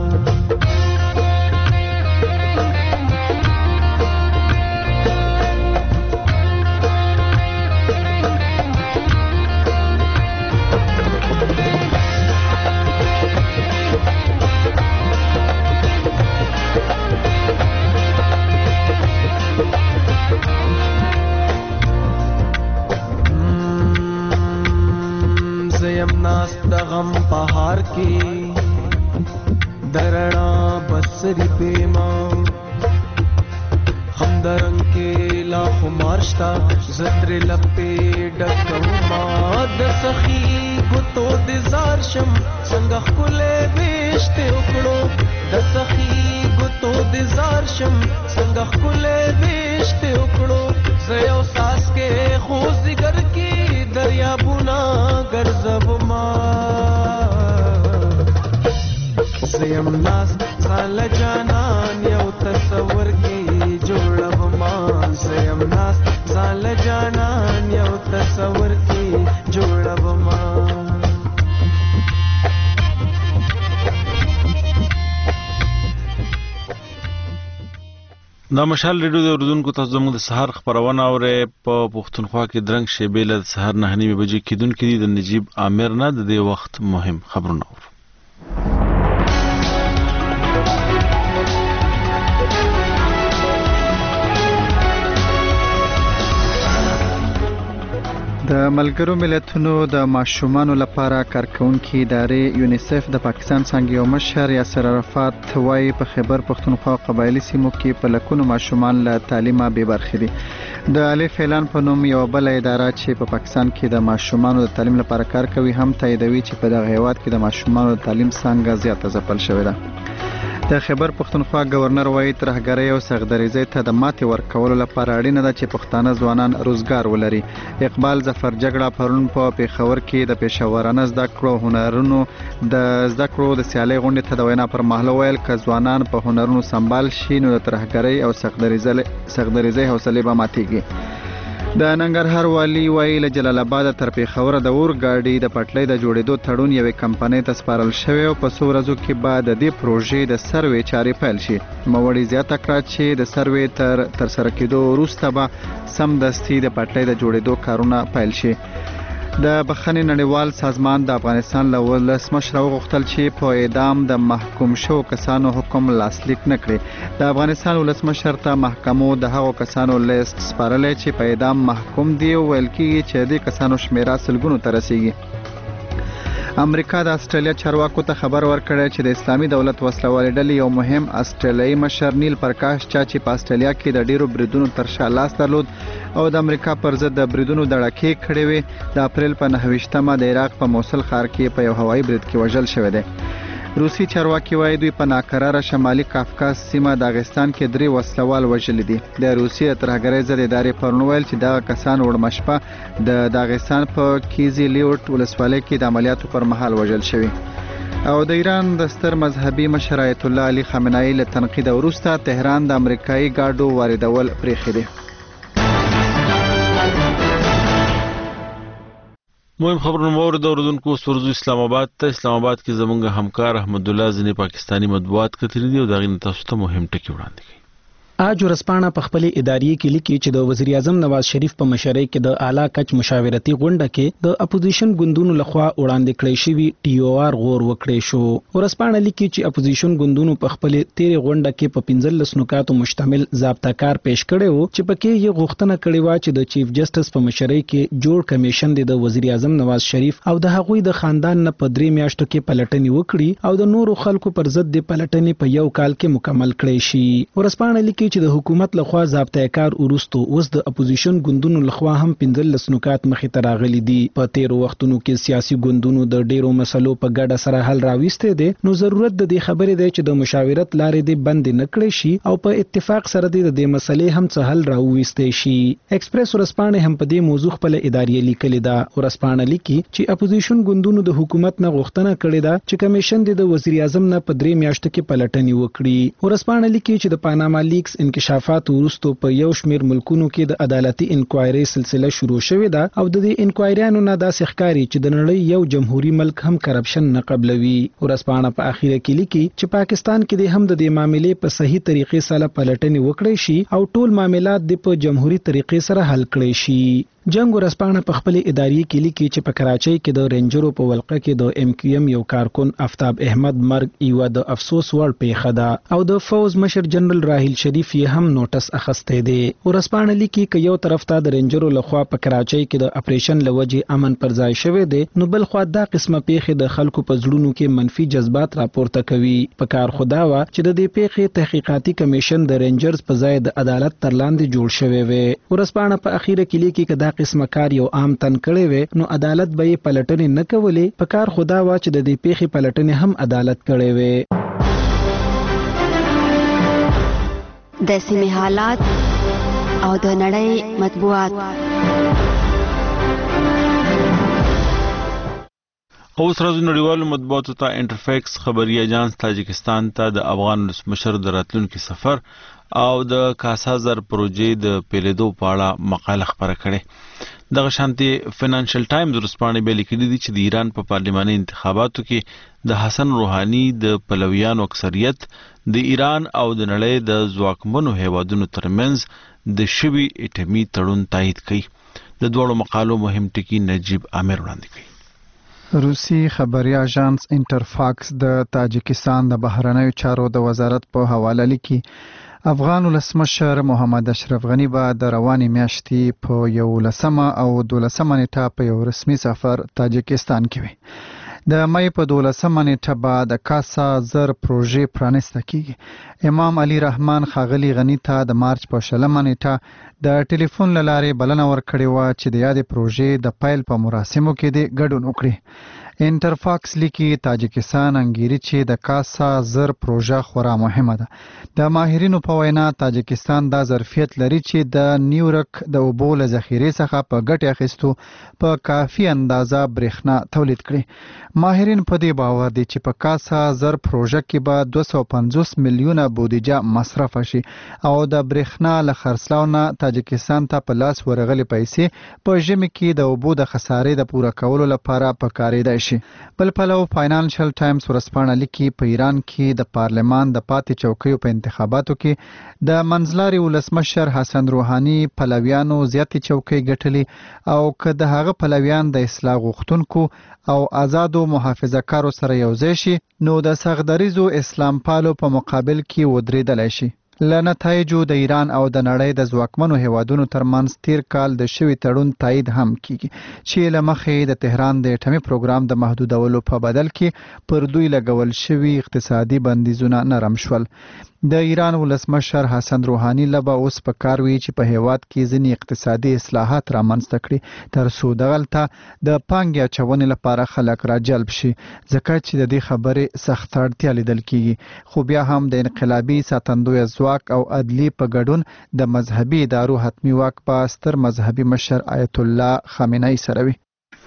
Speaker 20: ناس د غم پهار کې درنا بسری پیما هم درنګ کې لا خمارشتا زتر لپې ډکوما، د سخی ګوتو د زار شم څنګه خلې وشته وکړو، د سخی ګوتو د زار شم څنګه خلې وشته وکړو، زيو ساس کې خو زګر کې دریابونه ګرځوما، زیم ناس زال جانان یو تصور کې جانان یو تصور کې جوړوما
Speaker 1: دا مشال ریډیو د اردوونکو تاسو زموږ د سهار خبرونه اورې په پښتونخوا کې درنګ شیبې له سهار نه نیمه بجې کېدونکې دي د نجیب عامر نه د دې وخت مهم خبرونه اورو.
Speaker 2: د ملګرو ملتونو د ماشومانو لپاره کارکونکي ادارې یونیسف د پاکستان څنګه یو مشر یاسر عرفات وايي په خیبر پښتونخوا قبایلی سیمو کې په لکونو ماشومان له تعلیمه بې برخې دي. د الف اعلان په نوم یو بل اداره چې په پاکستان کې د ماشومانو د تعلیم لپاره کار کوي هم تاییدوي چې په دغه هیواد کې د ماشومانو د تعلیم څنګه زیاته ځپل شوې ده. د خیبر پښتونخوا گورنر وايي ترهګرۍ او سغدریزۍ ته د ماتې ورکولو لپاره اړینه ده چې پښتانه ځوانان روزګار ولري. اقبال ظفر جګړه پرون په پیښور کې د پېښورانه زده کړو هنرونو د زده کړو د سیالۍ غونډې ته د وینا پر مهال ویل ک ځوانان په هنرونو سمبال شي نو د ترهګرۍ او سغدریزۍ حوصله به ماتېږي. د ننګرهار والی وايي له جلال آباد تر پیښور د اور ګاډي د پټلۍ د جوړېدو تړون یوې کمپنۍ ته سپارل شوی او په څو ورځو کې به د دې پروژې د سروې چارې پیل شي. نوموړي زیاته کړه چې د سروې تر ترسره کېدو وروسته به سمدستي د پټلۍ د جوړېدو کارونه پیل شي. د بخښنې نړیوال سازمان د افغانستان له ولسمشر وغوښتل چې په اعدام د محکوم شوو کسانو حکم لاسلیک نه کړي. د افغانستان ولسمشر ته محکمو د هغو کسانو لیست سپارلی چې په اعدام محکوم دي او ویل کېږي چې د کسانو شمیره سلګونو ته رسیږي. امریکا د استرالیا چارواکو ته خبر ورکړی چې د اسلامي دولت وسلوالې ډلې یو مهم استرالیایي مشر نیل پرکاش چا چې په استرالیا کې د ډیرو بریدونو تر شا لاس درلود او د امریکا پر ضد د بریدونو دړکې کړې وې د اپریل په نهه ویشتمه د عراق په موصل ښار کې په یو هوایي برید کې وژل شوی دی. روسي چارواکي وایي دوی په ناکراره شمالي کافکاز سیمه داغستان کې درې وسلوال وژلي دي. د روسي ترهګرۍ ضد ادارې پرون ویل چې دغه کسان وړمه شپه د داغستان په کیزي لیوټ ولسوالۍ کې د عملیاتو پر مهال وژل شوي. او د ایران د ستر مذهبي مشر آیت الله علي خامنه‌ای له تنقید وروسته تهران د امریکایي ګاډو واردول پرېښي دي.
Speaker 1: مهم خبرونه مور د اردوونکو سورزو اسلام آباد ته اسلام آباد کې زمونږ همکار احمد الله ځنې پاکستانی مطبوعات کتلی دي او دا غي تاسو ته مهم ټکی وړاندې کوي.
Speaker 21: اج ورسپانه په خپل ادارې کې لیکي چې د وزیر اعظم نواز شریف په مشرۍ کې د اعلی کچ مشاورتي غونډه کې د اپوزیشن ګوندونو لخوا وړاندې کړی شوی ټي او آر غور وکړي شو. ورسپانه لیکي چې اپوزیشن ګوندونو په خپل تیرې غونډه کې په پنځلس نکاتو مشتمل ضابطه کار پیش کړی وو چې پکې یې غوښتنه کړې و چې د چیف جسټس په مشرۍ کې جوړ کمیشن د وزیر اعظم نواز شریف او د هغوی د خاندان نه په درې میاشتو کې پلټنې وکړي او د نورو خلکو پر ضد د پلټنې په یو کال کې مکمل کړي شي. ورسپانه لیکي چې د حکومت لخوا ضابطه کار ورستو اوس د اپوزیشن ګوندونو لخوا هم پنځلس نکات مخې ته راغلي دي. په تیرو وختونو کې سیاسي ګوندونو د ډیرو مسلو په ګډه سره حل راويسته دي نو ضرورت د دې خبرې دی چې د مشاورت لارې دې بند نه کړي شي او په اتفاق سره د دې مسلې هم څه حل راويسته شي. ایکسپریس ورسپانه هم په دې موضوع خپل ادارې لیکلې ده. ورسپانه لیکي چې اپوزیشن ګوندونو د حکومت نه غوښتنه کړې ده چې کمیشن د وزیر اعظم نه په درې میاشتو کې پلټنې وکړي. ورسپانه لیکي چې د پاناما لیکس انکشافات ورستو په یو شمیر ملکونو کې د عدالتي انکوایري سلسله شروع شوې ده او د دې انکوایریانو نه داسې ښکاري چې د نړۍ یو جمهوریت ملک هم کرپشن نه قبلوي. ورسپانه په اخیره کې لیکي چې پاکستان کې د هم د دې معاملې په صحیح طریقې سره پلټنې وکړي شي او ټول معاملات د په جمهوریت طریقې سره حل کړي شي. جنگ ورسپانه په خپل ادارې کې لیکي چې په کراچۍ کې د رینجرو په ولقه کې د ام کیو ام یو کارکون آفتاب احمد مرګ یو د افسوس وړ پیښه ده او د فوز مشر جنرال راحیل شریف یې هم نوټس اخسته دی. ورسپانه لیکي چې یو طرف ته د رینجرو لخوا په کراچۍ کې د اپریشن لوجه امن پر ځای شوی دی نو بل خو دا قسمه پیښه د خلکو په زړونو کې منفي جذبات راپورته کوي. په کار خدا وا چې د دې پیښې تحقیقاتي کمیشن د رینجرز په ځای د عدالت تر لاندې جوړ شوی وي. ورسپانه په اخیره کې لیکي چې قسم کار یو عام تن کړي وي نو عدالت به یې پلټنې نه کولې. په کار خدا وا چې د دې پیښې پلټنې هم عدالت کړي وي.
Speaker 11: د سیمې حالات او د نړۍ مطبوعات.
Speaker 1: اوس راځو نړیوالو مطبوعاتو ته. انټرفیکس خبري اژانس تاجکستان ته د افغان ولسمشر د راتلونکي سفر او د کاسازر پروژې د پیلېدو په اړه مقاله خپره کړې. دغه شانتي فینانشل ټایمز ورسپانې به لیکلي دي چې د ایران په پارلماني انتخاباتو کې د حسن روحاني د پلویانو اکثریت د ایران او د نړۍ د ځواکمنو هیوادونو ترمنځ د شوي اټمي تړون تایید کړي. د دوړو مقالو مهم ټکي نجیب عامر وړاندې کړي.
Speaker 2: روسي خبري اژانس انټرفاکس د تاجکستان د بهرنیو چارو د وزارت په حواله لیکي افغان ولسمشر محمد اشرف غنی به د روانې میاشتې په یولسمه او دولسمه نیټه په یو رسمي سفر تاجکستان کې وي. د مې په دولسمه نیټه به د کاسا زر پروژې پرانسته کیږي. امام علي رحمان ښاغلي غنی ته د مارچ په شلمه نیټه د ټلیفون له لارې بلنه ورکړې وه چې د یادې پروژې د پیل په مراسمو کې دې ګډون وکړي. انټرفاکس لیکي تاجکستان انګیري چې د کاسا زر پروژه خورا مهمه ده. د ماهرینو په وینا تاجکستان دا ظرفیت لري چې د نیورک د اوبو له ذخیرې څخه په ګټې اخیستو په کافي اندازه برېښنا تولید کړي. ماهرین په دې باور دي چې په کاسا زر پروژه کې به دوه سوه پنځوس میلیونه بودیجه مصرف شي او د برېښنا له خرڅلاو نه تاجکستان ته په لاس ورغلي پیسې په ژمي کې د اوبو د خسارې د پوره کولو لپاره پکارېدای شي. بل پلو فاینانشل ټایمز ورسپانه لیکي په ایران کې د پارلمان د پاتې چوکیو په انتخاباتو کې د منځلاري ولسمشر حسن روحاني پلویانو زیاتې چوکۍ ګټلې او که د هغه پلویان د اصلاح غوښتونکو او آزادو محافظه‌کارو سره یوځای شي نو د سغدریزو اسلام پالو په مقابل کې ودرېدلی شي. له نتایجو د ایران او د نړۍ د ځواکمنو هیوادونو ترمنځ تیر کال د شوي تړون تایید هم کیږي چې له مخې د تهران د اټمي پروګرام د محدودولو په بدل کې پر دوی لګول شوي اقتصادي بندیزونه نرم شول. د ایران ولسمشر حسن روحاني لبا اوس په کار وی چې په هیواد کې ځینې اقتصادي اصلاحات رامنځته کړي تر څو دغلته د پانګې اچونې لپاره خلک را جلب شي ځکه چې د دې خبرې سخت اړتیا لیدل کیږي. خو بیا هم د انقلابي ساتندوی ځواک او عدلي په ګډون د مذهبي ادارو حتمي واک په ستر مذهبي مشر آیت الله خامنه‌ای سره وي.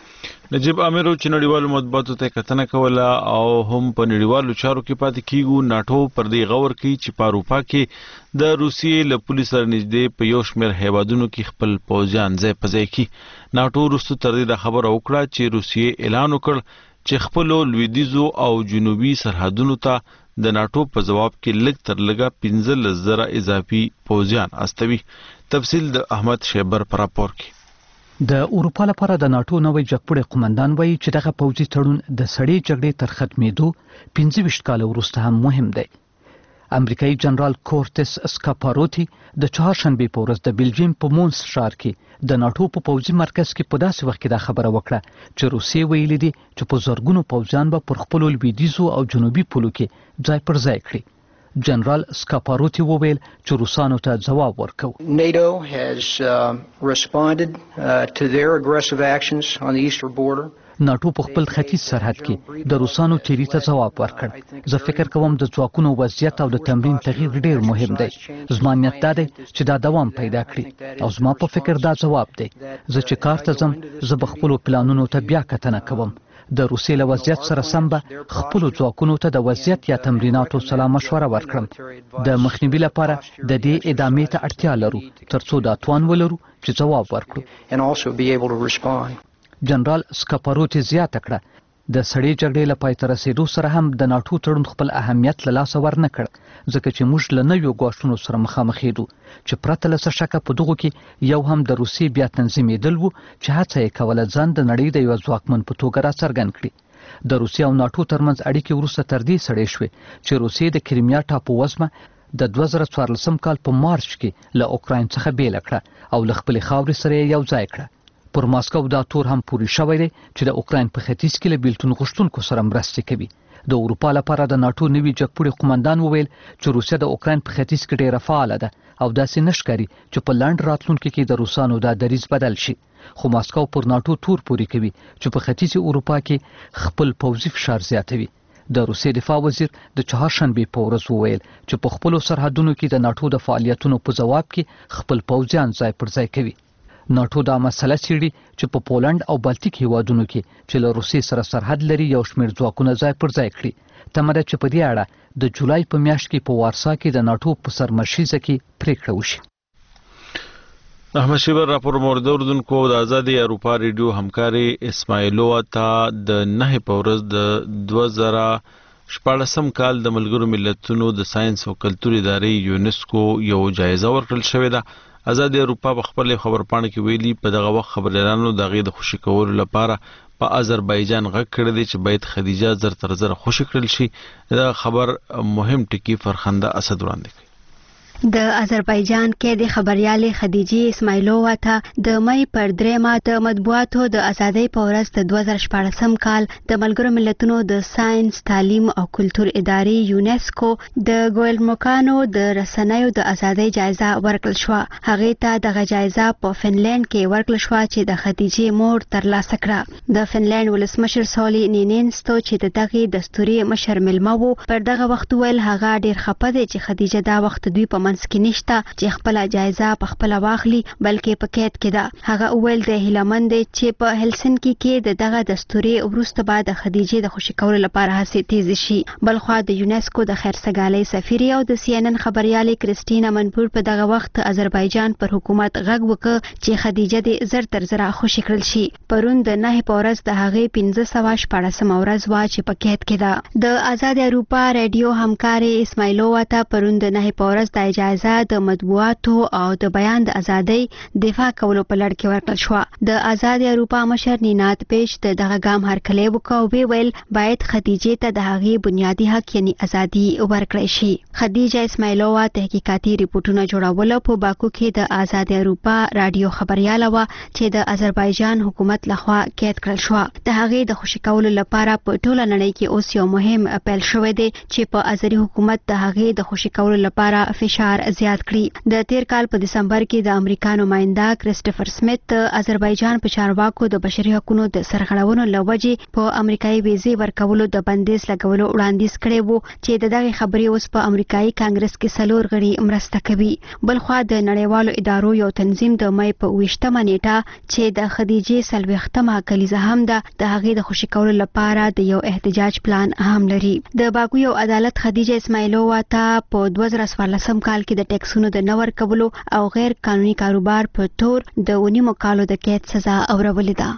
Speaker 1: نجیب عامر چې نړیوالو مطبوعاتو ته کتنه کوله او هم په نړیوالو چارو کې پاتې کیږو. ناټو پر دې غور کوي چې په اروپا کې د روسیې له پولیس سره نږدې په یو شمېر هیوادونو کې خپل پوځیان ځای په ځای کړي. ناټو وروسته تر دې دا خبره وکړه چې روسیې اعلان وکړ چې خپلو لویدیځو او جنوبي سرحدونو ته د ناټو په جواب کې لږ تر لږه پنځلس زره اضافي پوځیان استوي. تفصیل د احمد شیبر پر راپور کې.
Speaker 9: د اروپا لپاره د ناټو نوې جګپړې قومندان وایي چې دغه پوځي تړون د سړې جګړې تر ختمېدو پنځه ویشت کاله وروسته هم مهم دی. امریکایي جنرال کورټس اسکاپاروتی د چهارشنبې په ورځ د بلجیم په مونس ښار کې د ناټو په پوځي مرکز کې په داسې وخت کې دا خبره وکړه چې روسیې ویلي دي چې په زرګونو پوځیان به پر خپلو لویدیځو او جنوبي پولو کې ځای پر ځای کړي. جنرال سکاپاروتی وویل چې روسانو ته ځواب ورکو.
Speaker 22: NATO has uh, responded uh, to their aggressive actions on the eastern border.
Speaker 9: ناټو په خپل ختیځ سرحد کې د روسانو تیری ته ځواب ورکړ. زه فکر کوم د ځواکونو وضعیت او د تمرین تغییر ډیر مهم دی. زما نیت دا دی چې دا دوام پیدا کړي او زما په فکر دا ځواب دی. زه چې کار ته ځم زه به خپلو پلانونو ته بیا کتنه کوم. د روسیې له وضعیت سره سم به خپلو ځواکونو ته د وضعیت یا تمریناتو سلا مشوره ورکړم. د مخنیوي لپاره د دې ادامې ته اړتیا لرو ترڅو دا توان ولرو چې ځواب ورکړو. جنرال سکاپاروتی زیاته کړه د سړې جګړې له پای ته رسېدو سره هم د ناټو تړون خپل اهمیت له لاسه ورنه کړ ځکه چې موږ له نویو ګواښونو سره مخامخېدو چې پرته له څه شکه په دغو کې یو هم د روسیې بیا تنظیمېدل و چې هڅه یې کوله ځان د نړۍ د یوه ځواکمن په توګه راڅرګند کړي. د روسیې او ناټو ترمنځ اړیکې وروسته تر دې سړې شوې چې روسیې د کریمیا ټاپو وزمه د دوه زره څوارلسم کال په مارچ کې له اوکراین څخه بیله کړه او له خپلې خاورې سره یې یو ځای کړه. پر ماسکو دا تور هم پوری شوی دی چې د اوکراین په ختیځ کې له بیلتون غوښتونکو سره مرستې کوي. د اروپا لپاره د ناټو نوي جګپوړي قومندان وویل چې روسیه د اوکراین په ختیځ کې ډیره فعاله ده او داسې نشکاري چې په لنډ راتلونکي کې د روسانو دا دریځ بدل شي. خو ماسکو پر ناټو تور پوری کوي چې په ختیځ اروپا کې خپل پوځي فشار زیاتوي. د روسیې دفاع وزیر د چهارشنبې په ورځ وویل چې په خپلو سرحدونو کې د ناټو د فعالیتونو په ځواب کې خپل پوځیان ځای پر ځای کوي. ناټو دا مسله څېړي چې په پولند او بالتیک هیوادونو کې چې له روسیې سره سرحد لري یو شمېر ځواکونه ځای پر ځای کړي. تمه ده چې په دې اړه د جولای په میاشت کې په وارسا کې د ناټو په سرمشریزه کې پریکړه وشي.
Speaker 1: احمد شیبر راپور مورد اردوونکو د آزادي اروپا ریډیو همکاري اسماعیلووا ته د نه په ورځ د دوه زره شپاړسم کال د ملګرو ملتونو د ساينس او کلتور ادارې یونسکو یو جایزه ورکړل شوې ده. آزادي اروپا په خپل خبرپاڼه کې ویلي په دغه وخت خبريالانو د غي د خوشی کولو لپاره په آذربایجان غږ کړی دی چې باید خدیجه زر تر زر خوشی کړل شي. دا خبر مهم ټکی فرخنده اسد وړاندې کوي.
Speaker 11: د آذربایجان کې د خبريالې خدیجه اسماعیلووا ته د مې پر درېمه د مطبوعاتو د ازادۍ په ورځ د دوه زره شپاړسم کال د ملګرو ملتونو د ساينس تعلیم او کلتور ادارې یونسکو د ګویلموکانو د رسنیو د ازادۍ جایزه ورکړل شو. هغه ته دغه جایزه په فنلند کې ورکړل شو چې د خدیجه مور ترلاسه کړه. د فنلند ولسمشر سولي نینینستو چې دغه دستوري مشر ملمه وو پر دغه وخت ویل هغه ډیر خپه دی چې خدیجه دا وخت دوی په منځ کې نشته چې خپل جایزه په خپل واخلي بلکې په قید کې ده. هغه ویل د هیلمند چې په هلسنکی کې د دغه دستوري وروسته بعد د خدیجه د خوشی کولو لپاره هڅې تیز شي. بلخو د یونسکو د خیرسګالۍ سفیر او د سی ان ان خبريالې کریسټینا منپور په دغه وخت آذربایجان پر حکومت غږ وکړ چې خدیجه د زر تر زر خوشی کړل شي. پرون د نه په ورځ د هغه پنځه سوه شپاړسم ورځ وا چې په قید کې ده. د آزاد اروپا رادیو همکاري اسماعیلووا ته پرون د نه په ورځ د اجازه د مطبوعاتو او د بیان د ازادۍ دفاع کولو په لړ کې ورکړل شو. د آزاد اروپا مشر نینات پیش د دغه ګام هرکلی وکاو ویل باید خدیجه ته د هغې بنیادی حق یعنی ازادي ورکړل شي. خدیجه اسماعیلووا تحقیقاتي ریپورتونه جوړول په باکو کې د آزاد اروپا رادیو خبرياله و چې د آذربایجان حکومت لخوا قید کړل شو. د هغې د خوشی کولو لپاره په ټوله نړۍ کې اوس یو مهم اپیل شوی دی چې په آذری حکومت د هغې د خوشی کولو لپاره فشار زیات کړي. د تیر کال په دسمبر کې د امریکا نماینده کریسټوفر سمیت آذربایجان په چارواکو د بشري حقوقو د سرغړونو لوجې په امریکایي ویزې ورکولو د بندیز لګولو وړاندیز کړی وو چې دغه خبرې اوس په امریکایي کانګرس کې څلور غړي مرسته کوي. بلخو د نړیوالو ادارو یو تنظیم د مې په اوویشتمه نیټه چې د خدیجه سلويختمه کلیزه هم ده د هغې د خوشی کولو لپاره د یو احتجاج پلان هم لري. د باکو یو عدالت خدیجه اسماعیلووا ته په دوه زره څوارلسم کال کې د ټیکسونو د نور کولو او غیر قانوني کاروبار په تور د ونیمو کالو د قید سزا اورولې ده.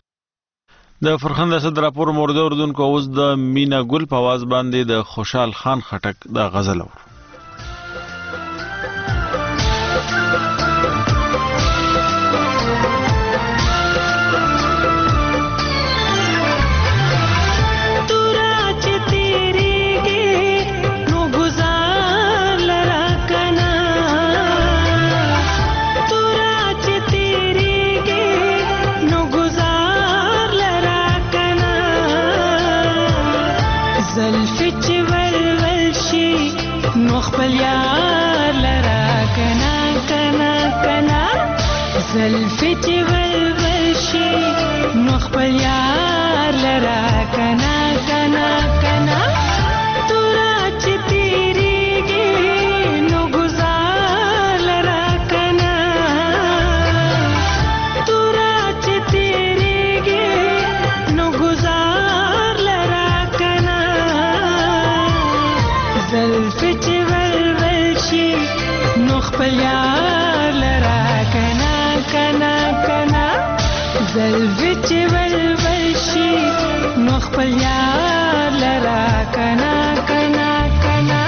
Speaker 1: د فرخنده صد راپور مورد اردوونکو اوس د مینا ګل په आवाज باندې د خوشحال خان خټک د غزل اور.
Speaker 12: زلفی چی ولول شي نو خپل یار لرا کنا کنا کنا تورا چی تیریږي نو گزار لرا کنا تورا چی تیریږي نو گزار لرا کنا زلفی چی ولول شي نو خپل یار لرا کنا کنا کنا زلفی چی ولول شي نو خپل یار لرا کنا کنا کنا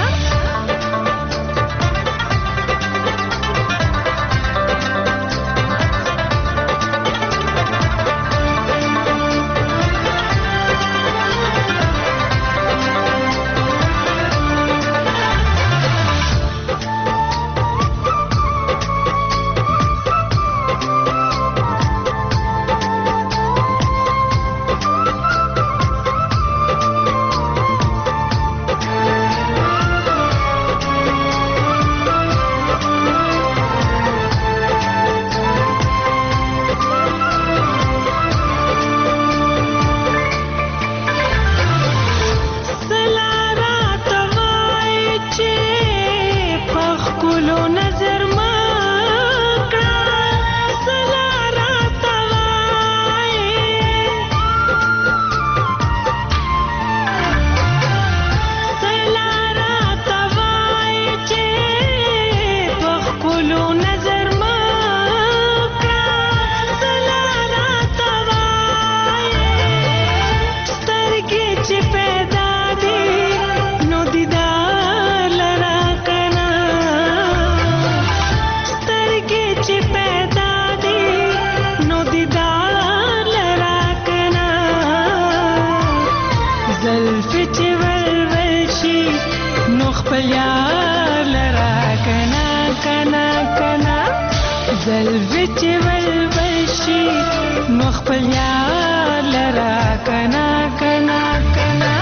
Speaker 12: خپل یار لرا کنا کنا کنا زلفی چې ولول شي نو خپل یار لرا کنا کنا کنا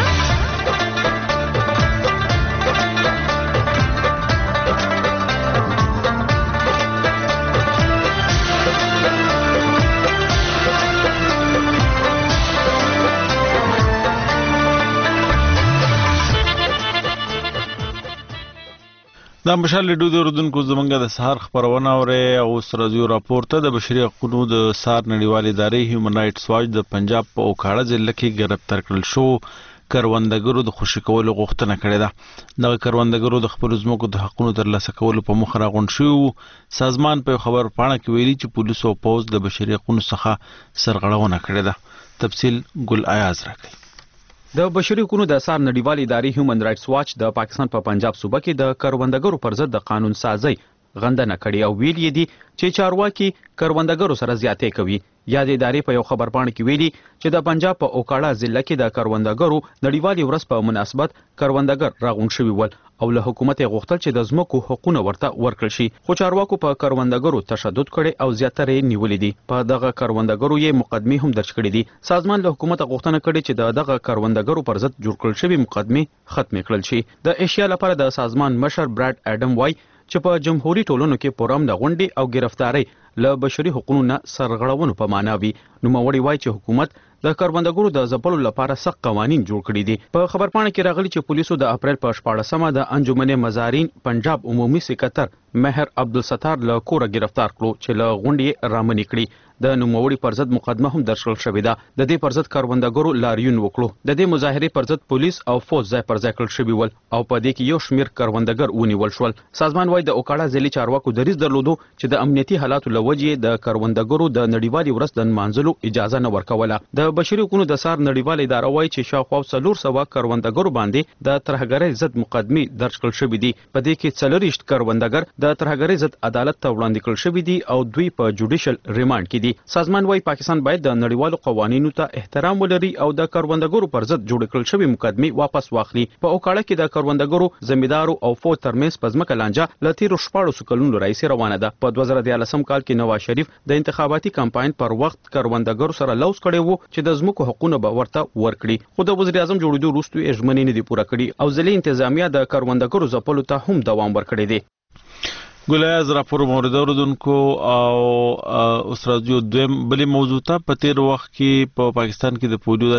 Speaker 1: دا مشال لیدو د اردوونکو زمونږ د سهار خبرونه اوري او سرازیو راپورته د بشري حقوقو د سار نړیوال ادارې هیومن رائټس واچ د پنجاب په اوکاړه ضلع کې گرفتار کړل شو کروندګرو د خوشي کولو غوښتنه کړې ده. دغه کروندګرو د خپل ځمکو د حقونو ترلاسه کولو په موخه راغونډ شو. سازمان په خبر پاڼه کې ویلي چې پولیس او پوز د بشري حقوقو څخه سرغړونه کړې ده. تفصیل ګل ایاز راکړي.
Speaker 10: د بشري حقوقو د اثار نړیوال ادارې هیومن رائټس واچ د پاکستان په پنجاب صوبه کې د کروندګرو پر ضد د قانون سازي غندنه کړې او ویلي دي چې چارواکي کروندګرو سره زیاتې کوي. یا د ادارې په یو خبرپاڼه کې ویلي چې د پنجاب په اوکاړه ضلع کې د کروندګرو نړیوالې ورځ په مناسبت کروندګر راغونډ شوي ول او له حکومت یې غوښتل چې د ځمکو حقونه ورته ورکړل شي، خو چارواکو په کروندګرو تشدد کړي او زیاتره یې نیولې دي. په دغه کروندګرو یې مقدمې هم درج کړي دي. سازمان له حکومت غوښتنه کړې چې د دغه کروندګرو پر ضد جوړ کړل شوي مقدمې ختمې کړل شي. د ایشیا لپاره د سازمان مشر براد اډم وای چې په جمهوریت ټولنو کې پرام د غونډې او گرفتاری له بشري حقوقو نه سرغړونو په معنا وي. نوموړي وایي چې حکومت د کروندګرو د ځپلو لپاره سخت قوانین جوړ کړي دي. په خبرپاڼه کې راغلي چې پولیسو د اپریل په شپاړسمه د انجمن مزارین پنجاب عمومي سکرټر مهر عبدالستار له کوره گرفتار کړو چې له غونډې رامنې کړي. د نوموړي پر ضد مقدمه هم درج کړل شوې ده. د دې پر ضد کروندګرو لاریون وکړو. د دې مظاهرې پر ضد پولیس او فوج ځای پر ځای کړل شوي ول او په دې کې یو شمیر کروندګر ونیول شول. سازمان وايي د اوکاړه ضلعي چارواکو دریځ درلودو چې د امنیتي حالاتو له وجې د کروندګرو د نړیوالې ورځ د نمانځلو اجازه نه ورکوله. د بشري حقوقو د سار نړیوال اداره وايي چې شاوخوا څلور سوه کروندګرو باندې د ترهګرۍ ضد مقدمې درج کړل شوې دي. په دې کې څلوریشت کروندګر د ترهګرۍ ضد عدالت ته وړاندې کړل شوي دي او دوی په جوډیشل ریمانډ کې دي. سازمان وايي پاکستان باید د نړیوالو قوانینو ته احترام ولري او د کروندګرو پر ضد جوړ کړل شوی مقدمې واپس واخلي. په اوکاړه کې د کروندګرو زمیندارو او فوج ترمنځ په ځمکه لانجه له تیرو شپاړسو کلونو راهیسې روانه ده. په دوه زره دیارلسم کال کې نواز شریف د انتخاباتي کمپاین پر وخت کروندګرو سره لوز کړی وو چې د ځمکو حقوقونه به ورته ورکړي، خو د وزیر اعظم جوړېدو وروسته یې ژمنې نه دي پوره کړي او ضلعي انتظامیه د کروندګرو ځپلو ته هم دوام ورکړی دی.
Speaker 1: ګلایز راپور مورد اوردونکو او اوس راځو دویم بلې موضوع ته. په تیر وخت کې په پا پاکستان کې د پولیو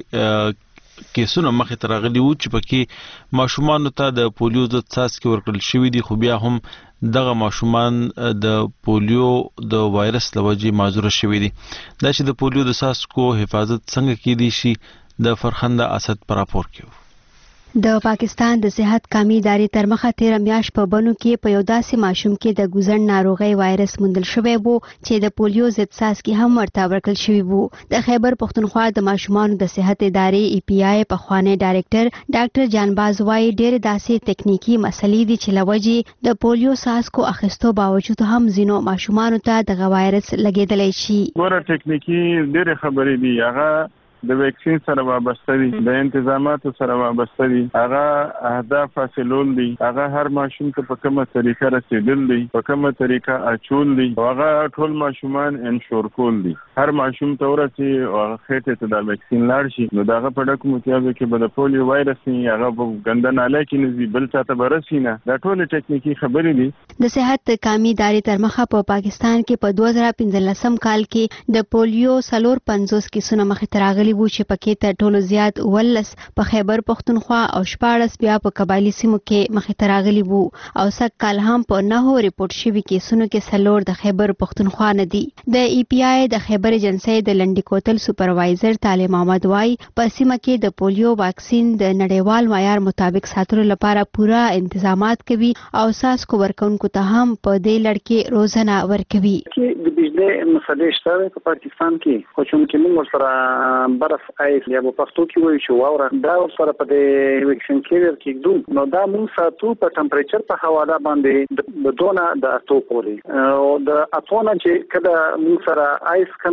Speaker 1: داسې کیسونه مخې ته راغلي وو چې پکې ماشومانو ته د پولیو ضد څاڅکي ورکړل شوي دي، خو بیا هم دغه ماشومان د پولیو د وایرس له وجې معذوره شوي دي. دا چې د پولیو د څاڅکو حفاظت څنګه کیدی شي د فرخنده اسد په راپور کې.
Speaker 11: د پاکستان د صحت قومي ادارې تر مخه تیر میاشت په بنو کې په یو داسې ماشوم کې د ګوزن ناروغي وایرس موندل شوی وو چې د پولیو ضد څاڅکي هم ورته ورکړل شوي وو. د خیبر پښتونخوا د ماشومانو د صحت ادارې ای پی آی پخوانی ډایرکټر ډاکټر جانباز وايي ډېر داسې تکنیکی مسلې دي چې لوجې د پولیو څاڅکو اخیستو باوجود هم ځینو ماشومانو ته د وایرس لګیدلی شي.
Speaker 4: ګوره ټکنیکی ډېرې خبرې دي، هغه د ویکسین سره وابسته دي، د انتظاماتو سره وابسته دي، هغه اهداف حاصلول دي، هغه هر ماشوم ته په کومه طریقه رسیدل دي، په کومه طریقه اچول دي، هغه ټول ماشومان انشور کول دي. هر ماشوم ته ورسي او خېټه ته د ویکسین لاړ شي نو داغه په ډکه متیازو کې به د پولیو وایرس نه هغه په ګندناله کې نزي بل څه ته برسي نه. دا ټول ټکنیکی خبرې دي.
Speaker 11: د صحت قومي ادارې تر مخه په پاکستان کې په دوه زره پنځلسم کال کې د پولیو څلور پنځوس کیسونه مخې ته راغلي وو چې پکې تر ټولو زیات ولس په خیبر پښتونخوا او شپاړس بیا په قبایلی سیمو کې مخې ته راغلي وو او سږ کال هم په نهو ریپورت شوي کیسونو کې څلور د خیبر پښتونخوا نه دي. د ای پی آی د خیبر ایجنسۍ د لنډي کوتل سپروایزر طالب محمد وايي په سیمه کې د پولیو واکسین د نړیوال معیار مطابق ساتلو لپاره پوره انتظامات کوي او څاڅکو ورکوونکو ته هم په دې لړ کې روزنه ورکوي.
Speaker 13: د بجلی مسلې شته په پاکستان کې، خو چې موږ سره برف آیس یا په پښتو کې وایي چې واوره دا سره په دې ویکسین کیریئر کې دوم نو دا موږ ساتو په ټمپریچر په حواله باندې د دونه د اتو پورې او د اتونه چې کله موږ سره آیس کم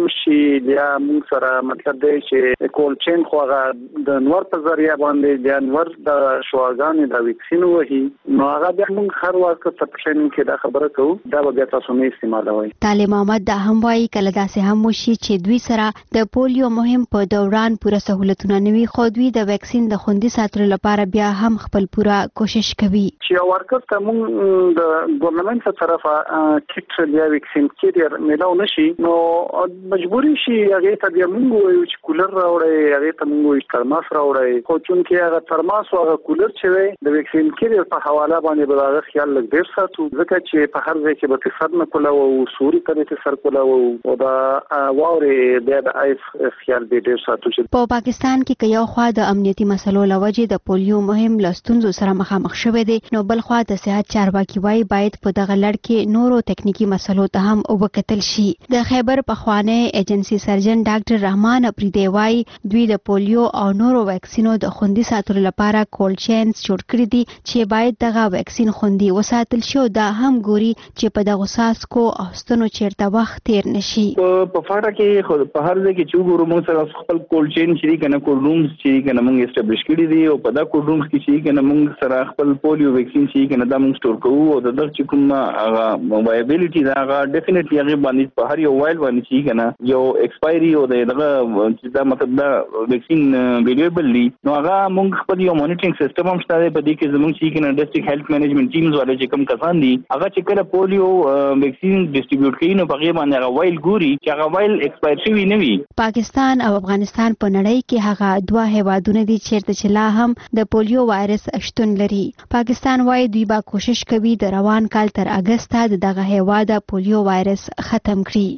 Speaker 13: یوز شي یا موږ سره مطلب دی چې کول چین خو هغه د نور په ذریعہ باندې د نور د شواګانې د ویکسین وهي نو هغه بیا موږ هر وخت په ټریننګ کې دا خبره کوو دا به تاسو نه استعمالوي.
Speaker 11: طالب محمد دا هم وایي کله داسې هم وشي چې دوی سره د پولیو مهم په دوران پوره سہولتونه نوي خو دوی د ویکسین د خوندي ساتلو لپاره بیا هم خپل پوره کوشش کوي.
Speaker 13: چې ورکر ته موږ د ګورنمنت څخه طرفه کیټ یا ویکسین کیریئر ملاو نشي نو مجبوري شي هغه ته بیا موږ وایو چې کولر راوړی هغه ته موږ وایو ترماس راوړی خو چونکې هغه ترماس او هغه کولر چې وي د ویکسین کیریئر په حواله باندې به هغه خیال لګ ډیر ساتو ځکه چې په هر ځای کې به تسر نه کولا او سوري ته تسر کولا او دا واوري د آیس خیال به ډیر ساتو.
Speaker 11: په پاکستان کې یو خوا د امنیتي مسلو لوجې د پولیو مهم لستونزو سره مخامخ شوه دي نو بل خوا د صحت چارواکي وايي باید په دغه لړ کې نورو ټکنیکی مسلو ته هم وکتل شي. د خیبر پخوانی ایجنسی سرجن ډاکټر رحمان اپریدی وايي دوی د پولیو او نورو ویکسینو د خوندي ساتلو لپاره کولډ چینز جوړ کړی دي چې باید دغه ویکسین خوندي وساتل شي دا هم ګوري چې په دغه ساسکو او ستنو چیرته وخت تیر نشي.
Speaker 15: په فاټا کې خو په هر ځای کې چې وګورو موږ سره خپل کولډ چین شری کنه کولډ رومز چې کنه موږ اسټابلیش کړی دي او په دا کولډ رومز کې چې کنه موږ سره خپل پولیو ویکسین چې کنه دا موږ سٹور کوو او د دغه چې کوم هغه وایبیلیټي دا هغه ډیفینیټلی هغه باندې په هر یو وایل باندې چې کنه یو ایکسپایری او دغه چې دا مطلب دا ویکسین ویلیبل دي نو هغه موږ خپل یو مانیټرینګ سیستم هم شته په دې کې زموږ چې کنه ډسټریکټ هیلث منیجمنت ټیمز والے چې کوم کسان دي هغه چې کله پولیو ویکسین ډسټریبیوټ کوي نو په هغه باندې هغه وایل ګوري چې هغه وایل ایکسپایر شوی نه وي.
Speaker 11: پاکستان او افغانستان په نړۍ کې هغه دوه هیوادونه دي چیرته چې لا هم د پولیو وایرس شتون لري. پاکستان وايي دوی به کوشش کوي د روان کال تر اگست دغه هیواد پولیو وایرس ختم کړي.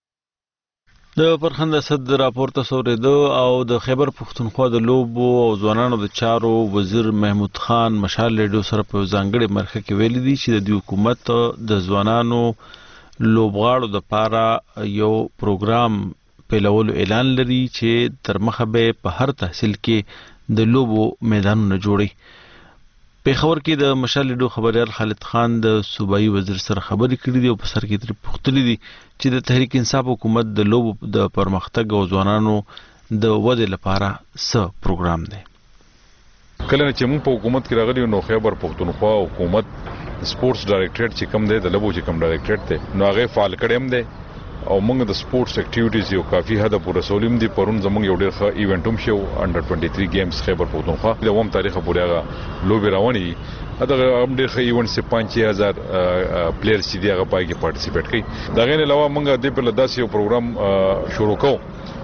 Speaker 1: د فرخند اسد راپورته سوریدو او د خیبر پښتونخوا د لوبو او ځوانانو د چارو وزیر محمود خان مشال ریډیو سره په ځانګړي مرکه کې ویلي دي چې د حکومت د ځوانانو لوبغاړو د پاره یو پروګرام پیلولو اعلان لري چې تر مخه به په هر تحصیل کې د لوبو میدانونه جوړي. پیښور کې د مشال ریډیو خبريال خالد خان د صوبایي وزیر سره خبرې کړې دي او په سر کې تر پوښتنې دي چې د تحریک انصاف حکومت د لوبو د پرمختګ او ځوانانو د ودې لپاره څه پروګرام دی.
Speaker 16: کله چې موږ په حکومت کې راغلي نو خیبر پښتونخوا حکومت سپورتس ډایریکټریټ چې کوم دی د لوبو چې کوم ډایریکټریټ دی نو هغه فعال کړی هم دی او موږ د سپورتس اکټیویټیز یو کافي حد پورې سولیم دي. پرون زموږ یو ډېر ښه ایونټ هم شو انډر ټوئنټي تھری گیمز خیبر پښتونخوا د اووم تاریخ پورې هغه لوبې روانې دي. دا هم ډېر ښه ایونټ سي پنځه هزار پلیئرز چې دی هغه پای کې پارټیسیپیټ کوي. دا غیر علاوه موږ د په لداسې یو پروګرام شروع کوو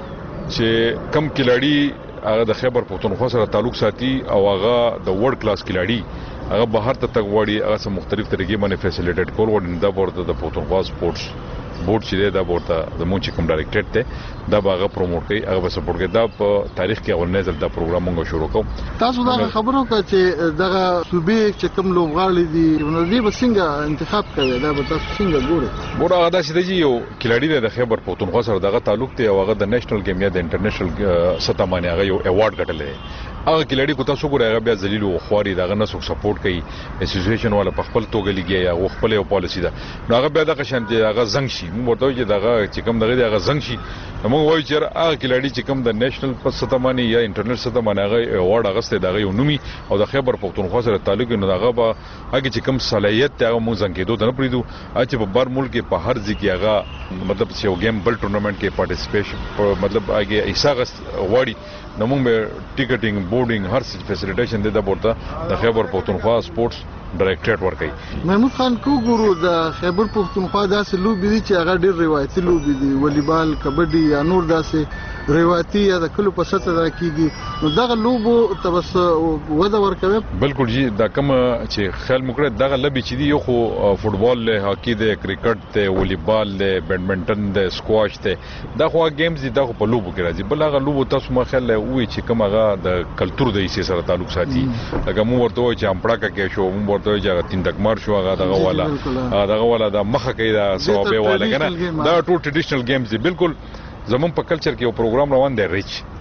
Speaker 16: چې کم کلاړي هغه د خیبر پښتونخوا سره تعلق ساتي او هغه د ورلد کلاس کلاړي هغه بهر ته تګ وړي هغه سم مختلف طریقې باندې فیسیلیټیټ کول وړي دا ورته د پښتونخوا سپورتس بورډ چې دا ورته د مونږ کوم ډایریکټر ته دا باغه پروموټ کوي هغه سپورټ کوي. دا په تاریخ کې اول نظر دا پروګرام موږ شروع کوو.
Speaker 23: تاسو دا خبرو کوي چې دغه صوبې چې کوم لوبغاړي دي نو دوی به څنګه انتخاب کوي دا به تاسو څنګه ګورئ؟
Speaker 16: ګوره هغه دا چې دی یو کلاړي د خیبر پښتونخوا سره دغه تعلق دی او هغه د نېشنل گیم یا د انټرنیشنل سطح باندې هغه یو ایوارډ ګټلی هغه کلاړي کو تاسو ګوره هغه بیا ذلیل او خواري دغه نه څوک سپورټ کوي اسوسییشن والا په خپل توګه لګي یا خپل یو پالیسی ده نو هغه بیا دغه شان دی هغه زنګ شي موږ ورته چې دغه چې کوم دغه هغه زنګ شي موږ وایو چې هغه کلاړي چې کوم د نېشنل په سطح باندې یا انټرنیشنل سطح باندې هغه ایوارډ اغسته دغه یو نومي او د خیبر پښتونخوا سره تعلق نه دغه به هغه چې کوم صلاحیت ته موږ څنګه کېدو نه پریدو چې په بار ملک په هر ځای کې هغه مطلب چې یو گیم بل ټورنمنت کې پارټیسیپیشن مطلب هغه ایسا غواړي نو موږ به ټیکټینګ بورډینګ هر څه فیسیلیټیشن د ورته د خیبر پښتونخوا سپورتس ډایریکټریټ ورکړي.
Speaker 23: محمود خان کو ګورو د خیبر پښتونخوا داسې لوبې دي چې هغه ډېر روایتي لوبې دي والیبال کبډي یا نور داسې روایتي یا د کلو په سطح دا کیږي نو دغه لوبو تبس وده ورکوي.
Speaker 16: بالکل جی دا کوم چې خیال مکړه دغه لبي چې دی یو خو فوټبال له هاکی د کرکټ ته والیبال له بیډمنټن د سکواش ته دا خو گیمز دي دا خو په لوبو کې راځي بل هغه لوبو تاسو ما خیال وي چې کوم هغه د کلچر د حصے سره تعلق ساتي لکه مو ورته وي چې امپړه کې شو مو ورته وي چې تین تکمار شو هغه دغه والا دغه والا د مخه کې دا سوابه والا کنه دا ټول ټریډیشنل گیمز دي. بالکل زمون په کلچر کې یو پروګرام روان دی ریچ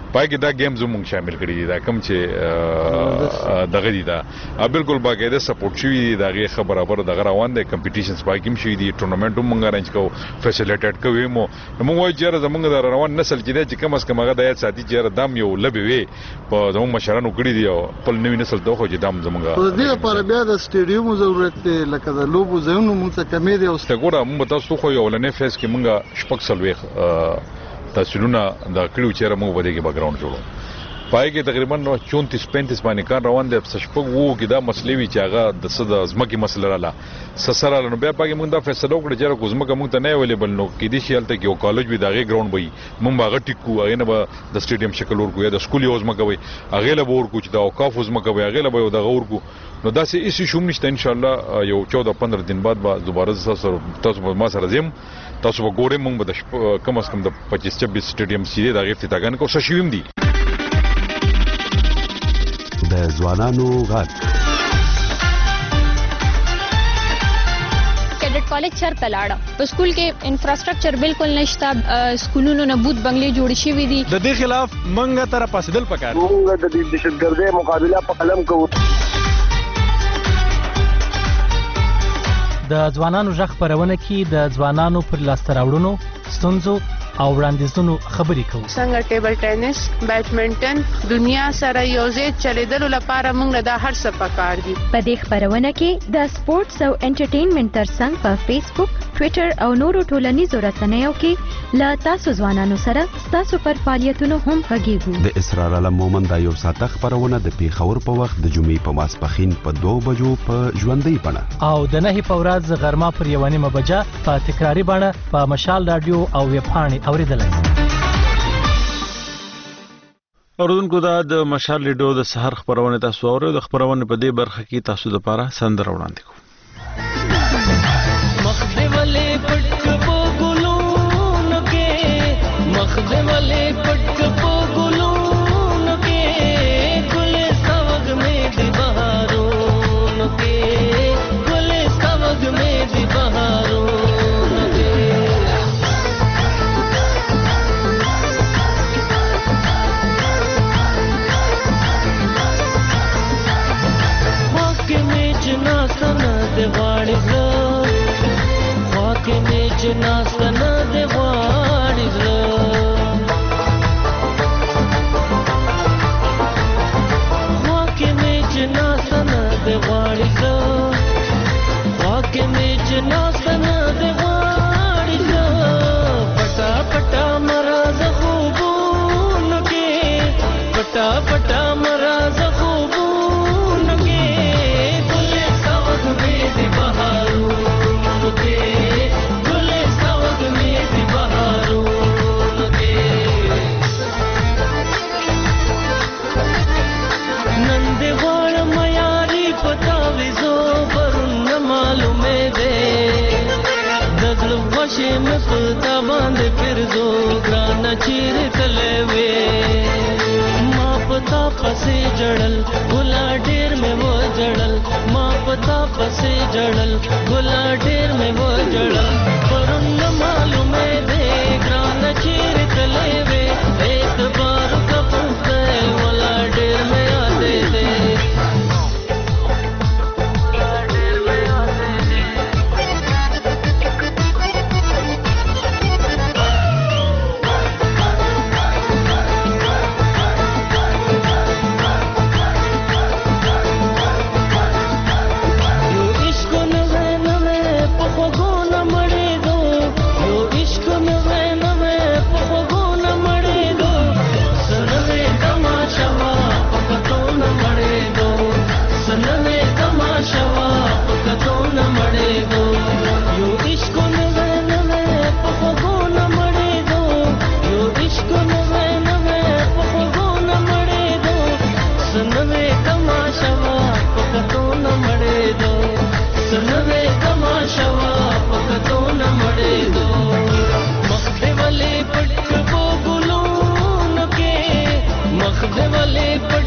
Speaker 16: پای کې دا گیمز هم شامل کړي دي دا کوم چې دغه دي دا بالکل باقاعده سپورټ شوی دی دا غي خبره برابر دغه روان دي کمپټیشنز پای کې شوی دي ټورنمنت هم موږ ارنج کوو فیسیلیټیټ کوو مو موږ وایو چې زمونږ د روان نسل کې چې کم از کم هغه د یاد ساتي چې دام یو لبي وي په زموږ مشرانو کړی دی او په نوې نسل ته خو چې دام زمونږ
Speaker 23: په دې لپاره بیا د سټیډیوم ضرورت دی لکه د لوبو ځایونو موږ ته کمی دی او
Speaker 16: څنګه موږ تاسو خو یو لنې فیس کې موږ شپږ سلوي تاسلونه د کړیو چیرې موږ بده کې بیکګراوند جوړو پای کې تقریبا چونتیس پینتیس باندې کار روان دي شپږ وو کې دا مسلې وی چې هغه د صد ازمکه مسله رااله سسره نو بیا پای کې موږ دا فیصله وکړه چې کوزمکه موږ ته نه اویلیبل نو کې دي شیلته کې یو کالج وی داغه ګراوند وي موږ هغه ټیکو هغه نه د سټیډیم شکل ورکو یا د سکول یوز مکوي هغه له ورکو چې دا اوقاف وز مکوي هغه له یو دغه ورکو نو دا سه ایسی شوم نشته ان شاء الله یو چودہ پندرہ دن بعد به دوباره تاسو تاسو ما سره زم تاسو به ګورئ موږ به کم از کم د پچیس چوبیس سټیډیم سیده د افتتاحګان کو شویم دي
Speaker 5: د ځوانانو غږ
Speaker 6: کیډټ کالج چرته لاړه په سکول کې انفراستراکچر بالکل نشته سکولونو نه بوت بنگلې جوړ شوي دي
Speaker 21: د دې خلاف منګه تر پاسدل پکار
Speaker 17: موږ د دهشتګردۍ مقابله په قلم کوو
Speaker 24: د ځوانانو ژغ خپرونه کې د ځوانانو پر لاسته راوړنو ستونزو او وړاندیزونو خبرې کوو
Speaker 25: څنګه ټیبل ټینس بیډمنټن دنیا سره یوځای چلیدلو لپاره موږ دا هر څه پکار دي
Speaker 7: په دې خبرونه کې د سپورتس او انټرټینمنټ ترڅنګ په فیسبوک ټوئیټر او نورو ټولنیزو رسنیو کې لا تاسو ځوانانو سره تاسو پر فعالیتونو هم غږیږو
Speaker 5: د اسرار علم مومن دا یو ساته خبرونه د پیښور په وخت د جمعې په ماسپخین په دوه بجو په ژوندۍ بڼه
Speaker 24: او د نهي په ورځ غرمه پر یوه نیمه بجه په تکراري بڼه په مشال رادیو او ویب پاڼې اوریدلای
Speaker 1: اوردونکو دا د مشال ریډیو د سحر خبرونه تاسو اورئ د خبرونه په دې برخه کې تاسو د پاره سندره وړاندې کوو
Speaker 12: مخدے والے پټ په ګلونو کې مخدے والے پټ په ګلونو کې ګل سوغ مې دی بهارونو کې ګل سوغ مې دی بهارونو ناسنا دے غواړي خواکې مې چې ناسنا دے غواړي خواکې مې چې ناسنا دے غواړي پټا پټا مراز خوبونو کې پټا پټا مراز خوبونو کې ګل سوغ مې دی بهارونو کې خوشی میں پتا باندھ پھر دو گرانا چیر تلے وے ماں پتا پسے جڑل گلا ڈیر میں وہ جڑل ماں پتا پسے جڑل گلا ڈیر میں وہ جڑل پر ان معلوم دے گرانا چیر تلے وے اعتبار کا پسے گلا ڈیر میں آتے دے مخدے والے